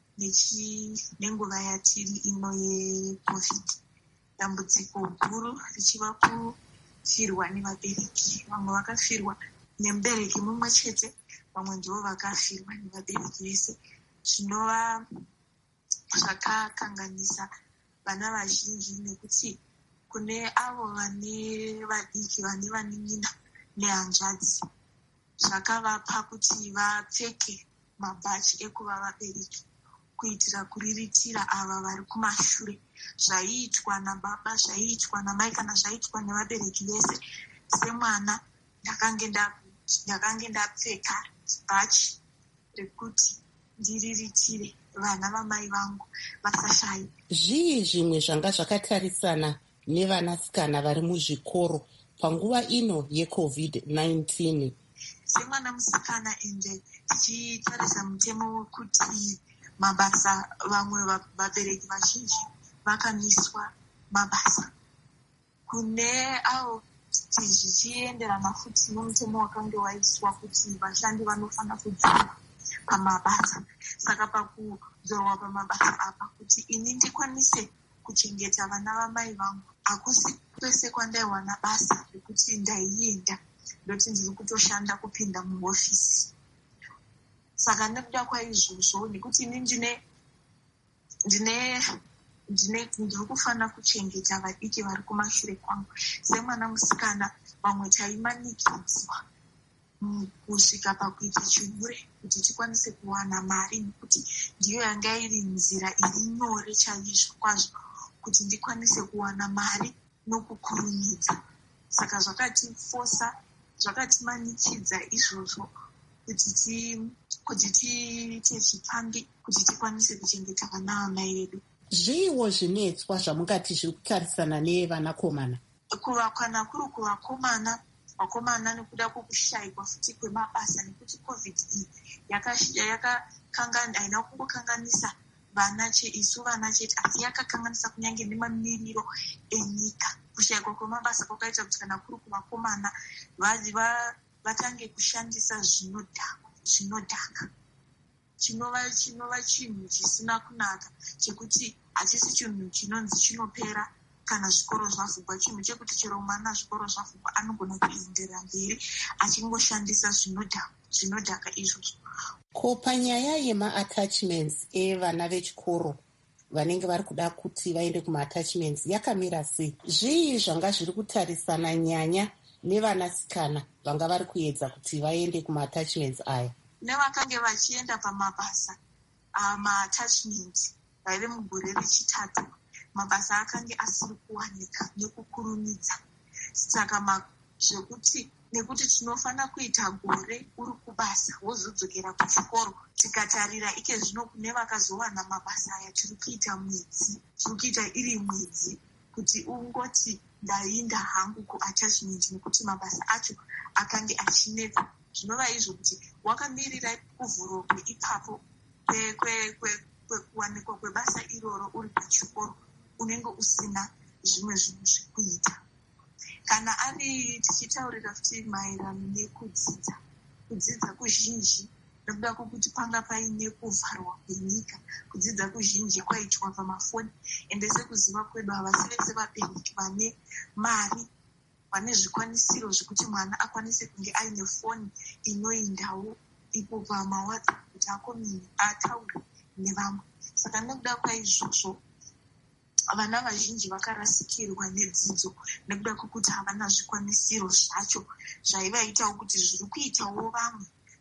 [SPEAKER 9] nenguva yatiri ino yeCovid. Dambudziko guru richiva kufirwa nevabereki. Vamwe vakafirwa nemubereki mumwe chete, vamwe ndivo vakafirwa nevabereki vese, zvinova zvakakanganisa vana vazhinji, nekuti kune avo vane vadiki vane vanin'ina nehanzvadzi zvakavapa kuti vapfeke mabhachi ekuva vabereki kuitira kuriritira ava vari kumashure. Zvaiitwa nababa, zvaiitwa namai, kana zvaiitwa nevabereki vese. Semwana ndakange ndapfeka bhachi rekuti ndiriritire vana vamai vangu vasashaya.
[SPEAKER 1] Zvii zvimwe zvanga zvakatarisana nevanasikana vari muzvikoro panguva ino yeCovid-19?
[SPEAKER 9] Semwana musikana ende tichitarisa mutemo wekuti mabasa, vamwe vabereki vazhinji vakamiswa mabasa. Kune avo zvichienderana futi nomutemo wakanga waiswa kuti vashandi vanofana kudzorwa pamabasa. Saka pakudzorwa pamabasa apa, kuti ini ndikwanise kuchengeta vana vamai vangu, hakusi kwese kwandaiwana basa rekuti ndaienda ndoti ndiri kutoshanda kupinda muhofisi. Saka nekuda kwaizvozvo, nekuti ini ndiri kufana kuchengeta vadiki vari kumashure kwangu. Semwana musikana, vamwe taimanikidzwa kusvika pakuita chihure kuti tikwanise kuwana mari, nekuti ndiyo yanga iri nzira iri nyore chaizvo kwazvo kuti ndikwanise kuwana mari nokukurumidza. Saka zvakatifosa, zvakatimanikidza izvozvo kuti tiite chipambi kuti tikwanise kuchengeta vana vamai vedu.
[SPEAKER 1] Zviiwo zvinetswa zvamungati zviri kutarisana nevanakomana?
[SPEAKER 9] Kuvakwana kuri kuvakomana, vakomana nekuda kwokushayikwa futi kwemabasa, nekuti COVID iyi haina kungokanganisa vana isu vana chete, asi yakakanganisa kunyange nemamiriro enyika. Kushayikwa kwemabasa kwakaita kuti kana kuri kuvakomana vatange kushandisa zvinodhaka. Chinova chinhu chisina kunaka, chekuti hachisi chinhu chinonzi chinopera kana zvikoro zvavhurwa. Chinhu chekuti chero mwana zvikoro zvavhurwa anogona kuenderera mberi achingoshandisa zvinodhaka izvozvo.
[SPEAKER 1] Ko panyaya yema-attachments evana vechikoro vanenge vari kuda kuti vaende kuma-attachments yakamira sei? Zvii zvanga zviri kutarisana nyanya nevanasikana vanga vari kuedza kuti vaende kuma-attachments aya?
[SPEAKER 9] Nevakange vachienda pamabasa, ma-attachments vaive mugore rechitatu, mabasa akange asiri kuwanika nekukurumidza. Saka zvekuti nekuti tinofana kuita gore uri kubasa wozodzokera kuchikoro, tikatarira ike zvino kune vakazowana mabasa aya tiri kuita iri mwedzi, kuti ungoti ndainda hangu ku-attachment, nekuti mabasa acho akange achinetsa. Zvinova izvo kuti wakamirira kuvhurwa kweipapo kwekuwanikwa kwebasa iroro uri pachikoro, unenge usina zvimwe zvinhu zvekuita. Kana ari tichitaurira futi maererano nekudzidza kuzhinji, nekuda kwokuti panga paine kuvharwa kwenyika, kudzidza kuzhinji kwaitwa pamafoni, ende sekuziva kwedu havasi vese vabereki vane mari, vane zvikwanisiro zvekuti mwana akwanise kunge aine foni inoindawo ipo pamawhatsapp kuti akomini ataure nevamwe. Saka nekuda kwaizvozvo vana vazhinji vakarasikirwa nedzidzo nekuda kwokuti havana zvikwanisiro zvacho zvaivaitawo kuti zviri kuitawo vamwe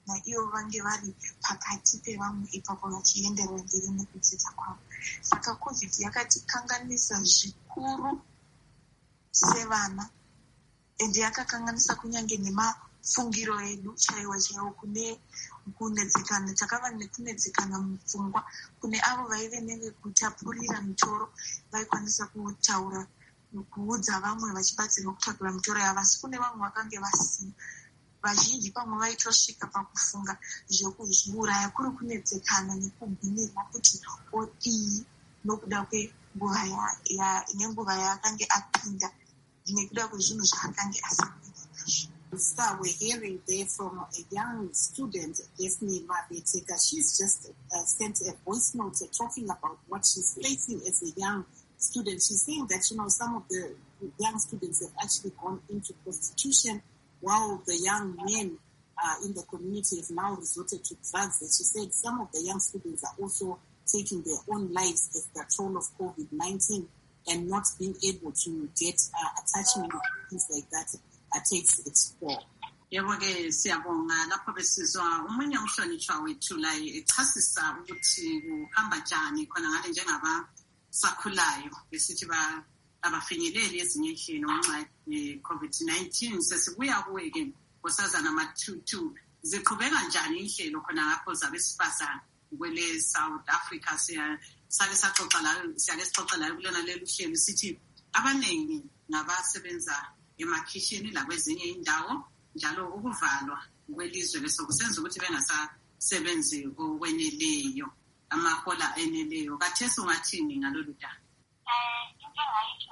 [SPEAKER 9] naivo vange vari pakati pevamwe ipapo vachienderera mberi nekudzidza kwavo. Saka COVID yakatikanganisa zvikuru sevana, ende yakakanganisa kunyange nemafungiro edu chaiwo kunedzekana. Takava nekunedzekana mupfungwa. Kune avo vaive nevekutapurira mitoro vaikwanisa kutaura kuudza vamwe vachibatsirwa kutakura mitoro yavo, asi kune vamwe vakange vasina. Vazhinji pamwe vaitosvika pakufunga zvokuzviuraya, kuri kunedzekana nekubvumirwa kuti odii nokuda kwenguva yaakange apinda nekuda kwezvinhu zvaakange asangana nazvo.
[SPEAKER 3] We're hearing there from a young student, Daphne Mabeteka. She's just sent a voice note talking about what she's facing as a young student. She's saying that, some of the young students have actually gone into prostitution, while the young men in the community have now resorted to drugs. And she said some of the young students are also taking their own lives as the toll of COVID-19 and not being able to get attachment, things like that. Takes its toll.
[SPEAKER 2] Yebo-ke siyabonga lapho besizwa umunye umhlonishwa wethu la echasisa ukuthi kuhamba njani khona ngale njengabasakhulayo besithi abafinyeleli ezinye ihlelo ngenxa ye-COVID-19. Sesibuya kuwe-ke nkosazana Mathutu, ziqhubeka njani inhlelo khona ngapho zabesifazane kwele South Africa? Siyake sixoxa layo kulona lelu hlelo sithi abaningi nabasebenza emakhishini lakwezinye indawo, njalo ukuvalwa kwelizwe lesokusenza ukuthi bengasasebenzi okweneleyo, amahola eneleyo. Kathesi ungathini ngalolu daba?
[SPEAKER 6] Inkinga yethu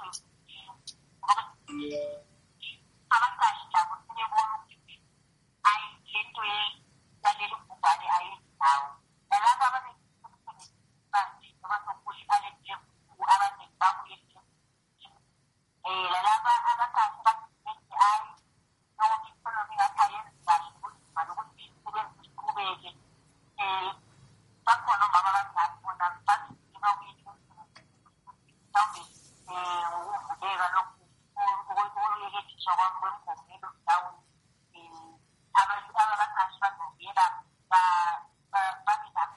[SPEAKER 6] abaqashi labo sebebona ukuthi lento yaleli bhubhane ayinawo. Nalabo abanezisebenzi abanezisebenzi abaningi babuye lalaba abaqashi bathi hayi noma ikonomi akayenzi kahle kunzima nokuthi isebenzi iqhubeke. Bakhona omama abangaki bona bathi ukuvuleka lokhu ukuyekethisa kwemgomelo ndawo abantu abaqashi bazovela babe nabo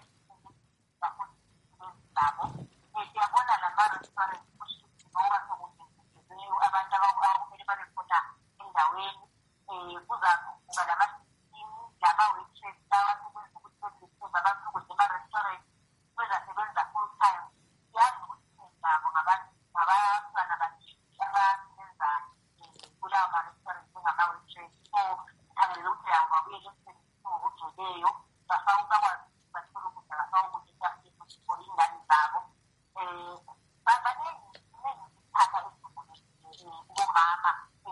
[SPEAKER 6] zabo. Siyabona nama-restaurant ngoba sokuzeyo abantu abakumele babe khona endaweni kuzakuba lama-waitress lawa asebenza ukuthi bezisebenza abantu ukuze ama-restaurant bezasebenza full time. Siyazi ukuthi nabo ngabantwana bakithi abasebenza kulawo ma-restaurant njengama-waitress. So kukhangelele ukuthi yabo babuyele emsebenzini ngokugcweleyo, bakwazi bathole ukudla, bafake ukudla etafuleni for iy'ngane zabo. Baningi izikhatha kubomama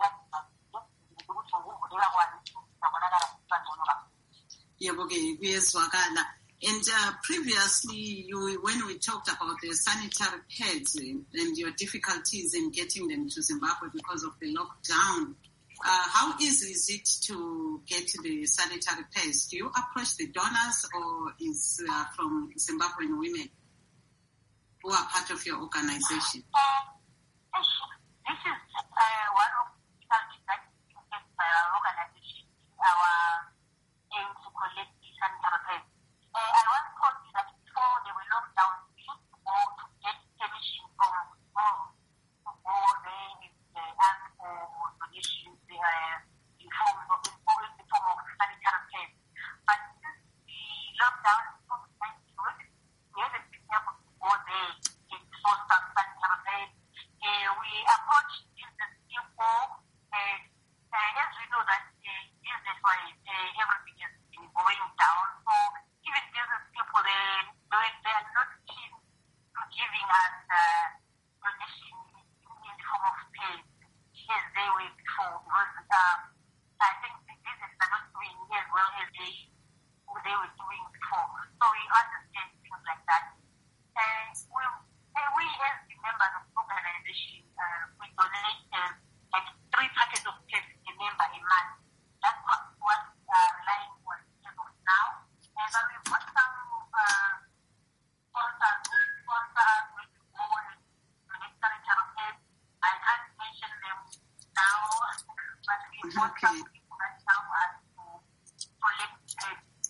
[SPEAKER 6] ukuthi ukuvuleka kwayo sabonakala ngokubangcono kakhulu.
[SPEAKER 2] Yebo-ke kuyezwakala. And previously, when we talked about the sanitary pads and your difficulties in getting them to Zimbabwe because of the lockdown, how easy is it to get the sanitary pads? Do you approach the donors, or is from Zimbabwean women who are part of your organization?
[SPEAKER 6] This is one of the difficulties that is faced by our organization, our aim to collect the sanitary pads. I once told you that before they were locked down, we used to go to get permission from home to go there and ask for donations in form of sanitary pads. But since the lockdown is COVID-19, we haven't been able to go there and source some sanitary pads. We approach business people, as we know that business-wise, everything has been going down. So even business people, they are not keen to giving us donation in the form of pay as they were before, because I think the business are not doing as well as they were doing before. So we understand things like that. We as the members of the organization, we donate like 3 packets of pads a member a month. That's what relying on as of now. And we've got some sponsors who sponsor us with go and donate sanitary pads. I can't mention them now, but we've got some people that help us to collect pads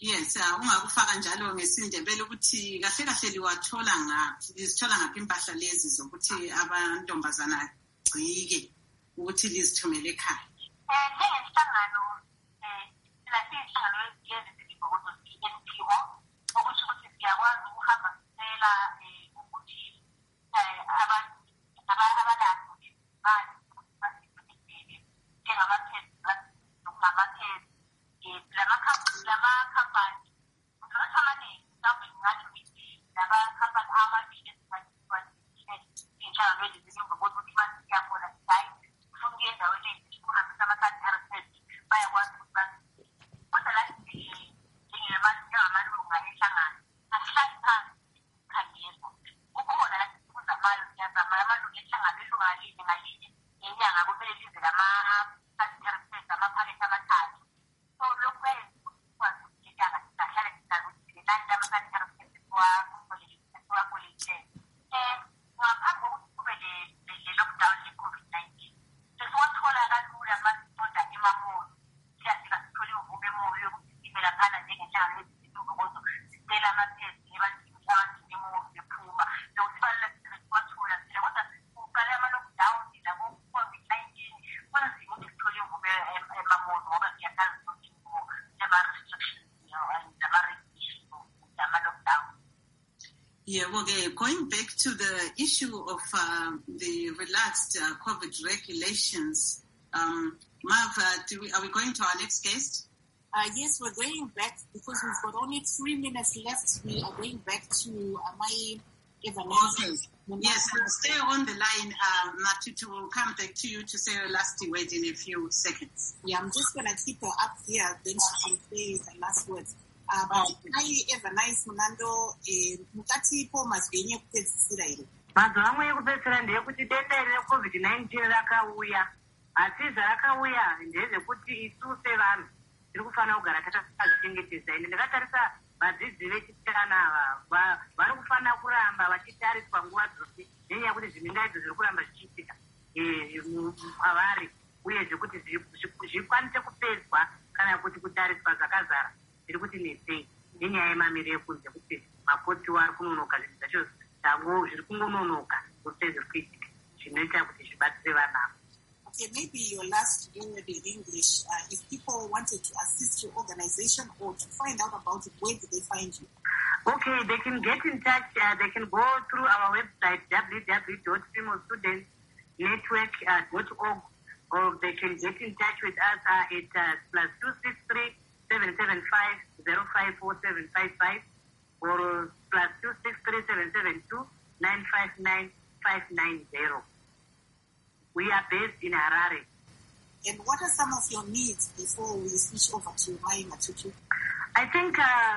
[SPEAKER 2] Yes, ungakufaka njalo ngesindebele ukuthi kahle kahle liwathola ngaphi, lizithola ngaphi impahla lezi zokuthi abantombazana gcike ukuthi lizithumele ekhaya.
[SPEAKER 6] Njengenhlangano sinasiyinhlangano yezimbokodo NPO ukuthi siyakwazi ukuhamba sicela ukuthi abalapho imali basibhekele njengamaphedi nokungamaphedi lamakhampani ukuthi amaningi mhlawumbe ngingathi ukuthi lamakhampani amabili iy'nhlangano ezimbokodo ukuthi basiyabona hayi ufuna ukuya endaweni ukuhambisa ama-cultural bayakwazi ukuthi kodwa la njengamalunga enhlangano asihlali phansi khangezwa kukhona la sifuza malo siyazama amalunga enhlangano ilunga ngalinye ngalinye ngenyanga kumele lize lama-cultural amaphakethe amathathu so lokhu kuyayenza ukuthi sikwazi ukuthi inyanga sizahlale sizazi ukuthi nani lama-cultural siwakolekile ngaphambi kokuthi kube le-lockdown le-COVID-19 sesiwathola kalula masiqonda emamoli siyafika sithole uvume emoyo yokuthi sibe laphana njengenhlangano yezimbokodo sicela amaphedi ebantwini emoyo bephuma lokuthi siwathola phela kodwa kuqale ama-lockdown labo-COVID-19 kunzima ukuthi sithole uvume emamoli ngoba siyasazi ukuthi nema-restrictions nama-regulations nama-lockdown.
[SPEAKER 2] Yeah, okay. Going back to the issue of the relaxed COVID regulations, Mav, are we going to our next guest?
[SPEAKER 3] Yes, we're going back because we've got only 3 minutes left. We are going back to Mai Evanese.
[SPEAKER 2] Okay. Yes, stay on the line. Matutu will come back to you to say her last word in a few seconds.
[SPEAKER 3] Yeah, I'm just going to keep her up here, then she can say the last words. Mai Evanese Munando, mukati po mazvenye kupedzisira here.
[SPEAKER 8] Mazuva amwe ekupedzisira ndeyekuti denda iri reCovid-19 rakauya. Asi zvarakauya ndezvekuti isu sevanhu tiri kufanira kugara takazvichengetedza. Ende ndakatarisa vadzidzi vechitana ava vari kufanira kuramba vachitariswa nguva dzose nenyaya yekuti zvimingaidzo zviri kuramba zvichiitika kwavari uye zvekuti zvikwanise kupedzwa kana kuti kutariswa zvakazara zviri kuti netsei nenyaya yemamiriro ekunze kuti mapotiwo ari kunonoka zvinhu zvacho zvango zviri kungononoka kuti zviri kuitika zvinoita kuti zvibatsire vanavo.
[SPEAKER 3] Okay, maybe your last word in English. If people wanted to assist your organization or to find out about it, where do they find you?
[SPEAKER 8] Okay, they can get in touch. They can go through our website, www.femalestudentsnetwork.org, or they can get in touch with us at +263 775 054755 or +263 772 959 590. We are based in Harare.
[SPEAKER 3] And what are some of your needs before we switch over to Mai Matutu?
[SPEAKER 8] I think
[SPEAKER 3] I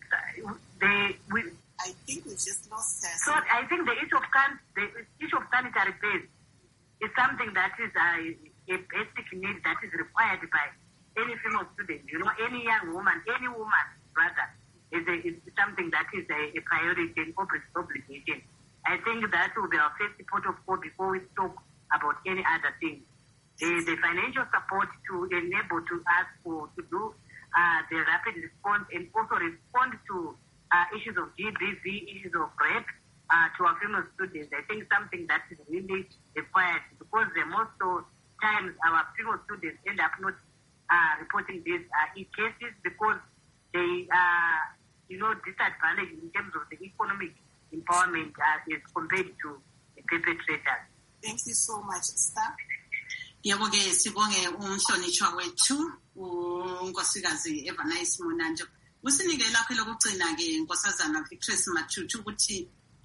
[SPEAKER 3] think we just lost her.
[SPEAKER 8] So I think the issue of sanitary pads is something that is a basic need that is required by any female student. You know, any young woman, any woman rather, is something that is a priority and obligation. I think that will be our first port of call before we talk about any other thing. The financial support to enable to us to do the rapid response and also respond to issues of GBV, issues of rape to our female students. I think something that is really required because most of times our female students end up not reporting these cases because they are, disadvantaged in terms of the economic empowerment as compared to the perpetrators.
[SPEAKER 3] Thank you so much, Star.
[SPEAKER 2] Yebo-ke sibonge umhlonishwa wethu unkosikazi Evanese Munando. Usinike lapho lokugcina-ke Nkosazana Victorious Matutu ukuthi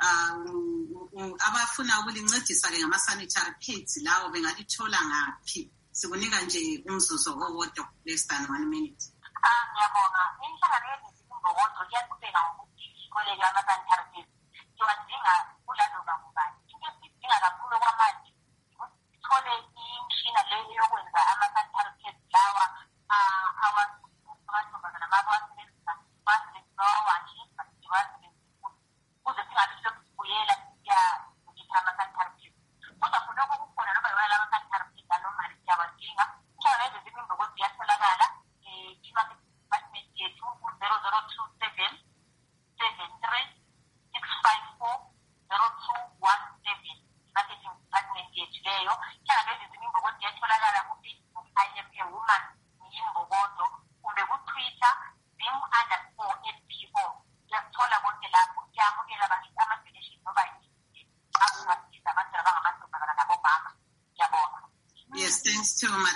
[SPEAKER 2] abafuna ukulincedisa-ke ngama-sanitary pads lawo bengalithola ngaphi. Sikunika nje umzuzu owodwa less than 1 minute.
[SPEAKER 6] Ngiyabonga. Inhlangano yezimbokodo iyaqhubeka ngokuthi ikoleke ama-sanitary pads. Siwadinga kulalo bangubani. Into esidinga kakhulu kwamanje sithole imishina le yokwenza ama-sanitary pads lawa amantombazana mabawasebenzisa bawawashi basebenzisa kuze singabi silokhu sibuyela siyabuyisa ama-sanitary pads. Kodwa khonokho kukhona noma yiwona la ma-sanitary pads anomali siyabadinga. Inhlangano yezimbokodo iyatholakala i-market yethu ku-0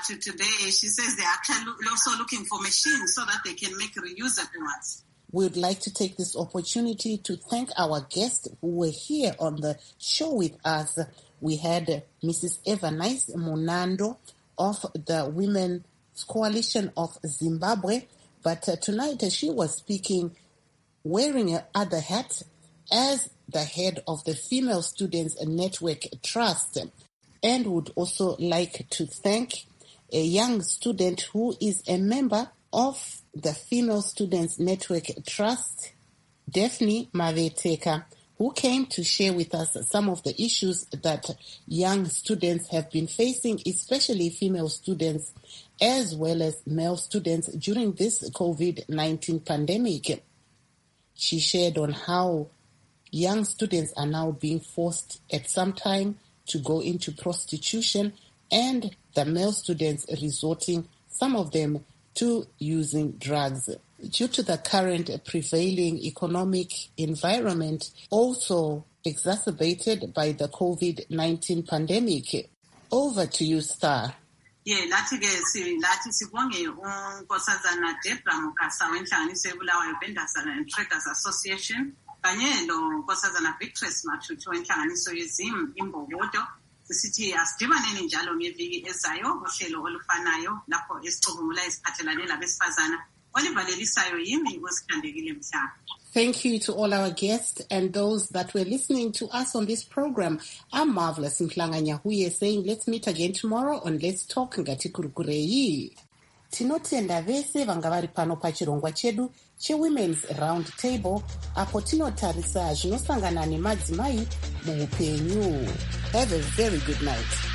[SPEAKER 2] today she says they're actually also looking for machines so that they can make reusable ones.
[SPEAKER 1] We would like to take this opportunity to thank our guests who were here on the show with us. We had Mrs. Evanice Munando of the Women's Coalition of Zimbabwe, but tonight she was speaking wearing other hat as the head of the Female Students Network Trust, and would also like to thank a young student who is a member of the Female Students Network Trust, Daphne Maveteka, who came to share with us some of the issues that young students have been facing, especially female students as well as male students during this COVID-19 pandemic. She shared on how young students are now being forced at some time to go into prostitution, and the male students resorting, some of them, to using drugs. Due to the current prevailing economic environment, also exacerbated by the COVID-19 pandemic. Over to you, Star.
[SPEAKER 2] Yeah, lathi sibonge unkosazana Debra Mukasa wenhlanganiso eBulawayo Vendors and Traders Association kanye lo nkosazana Victress Mathuthi wenhlanganiso yeZim Imbokodo. Sithi asidibaneni njalo ngeviki ezayo uhlelo olufanayo lapho esicubungula isiphathelane labesifazana olivalelisayo yimi uSithandekile Mhlanga.
[SPEAKER 1] Thank you to all our guests and those that were listening to us on this program. I'm Marvelous Mhlanga Nyahuye saying let's meet again tomorrow on Let's Talk Ngatikurukirei. Tinotenda vese vanga vari pano pachirongwa chedu cheWomen's Round Table apo tinotarisa zvinosangana nemadzimai muupenyu. Have a very good night.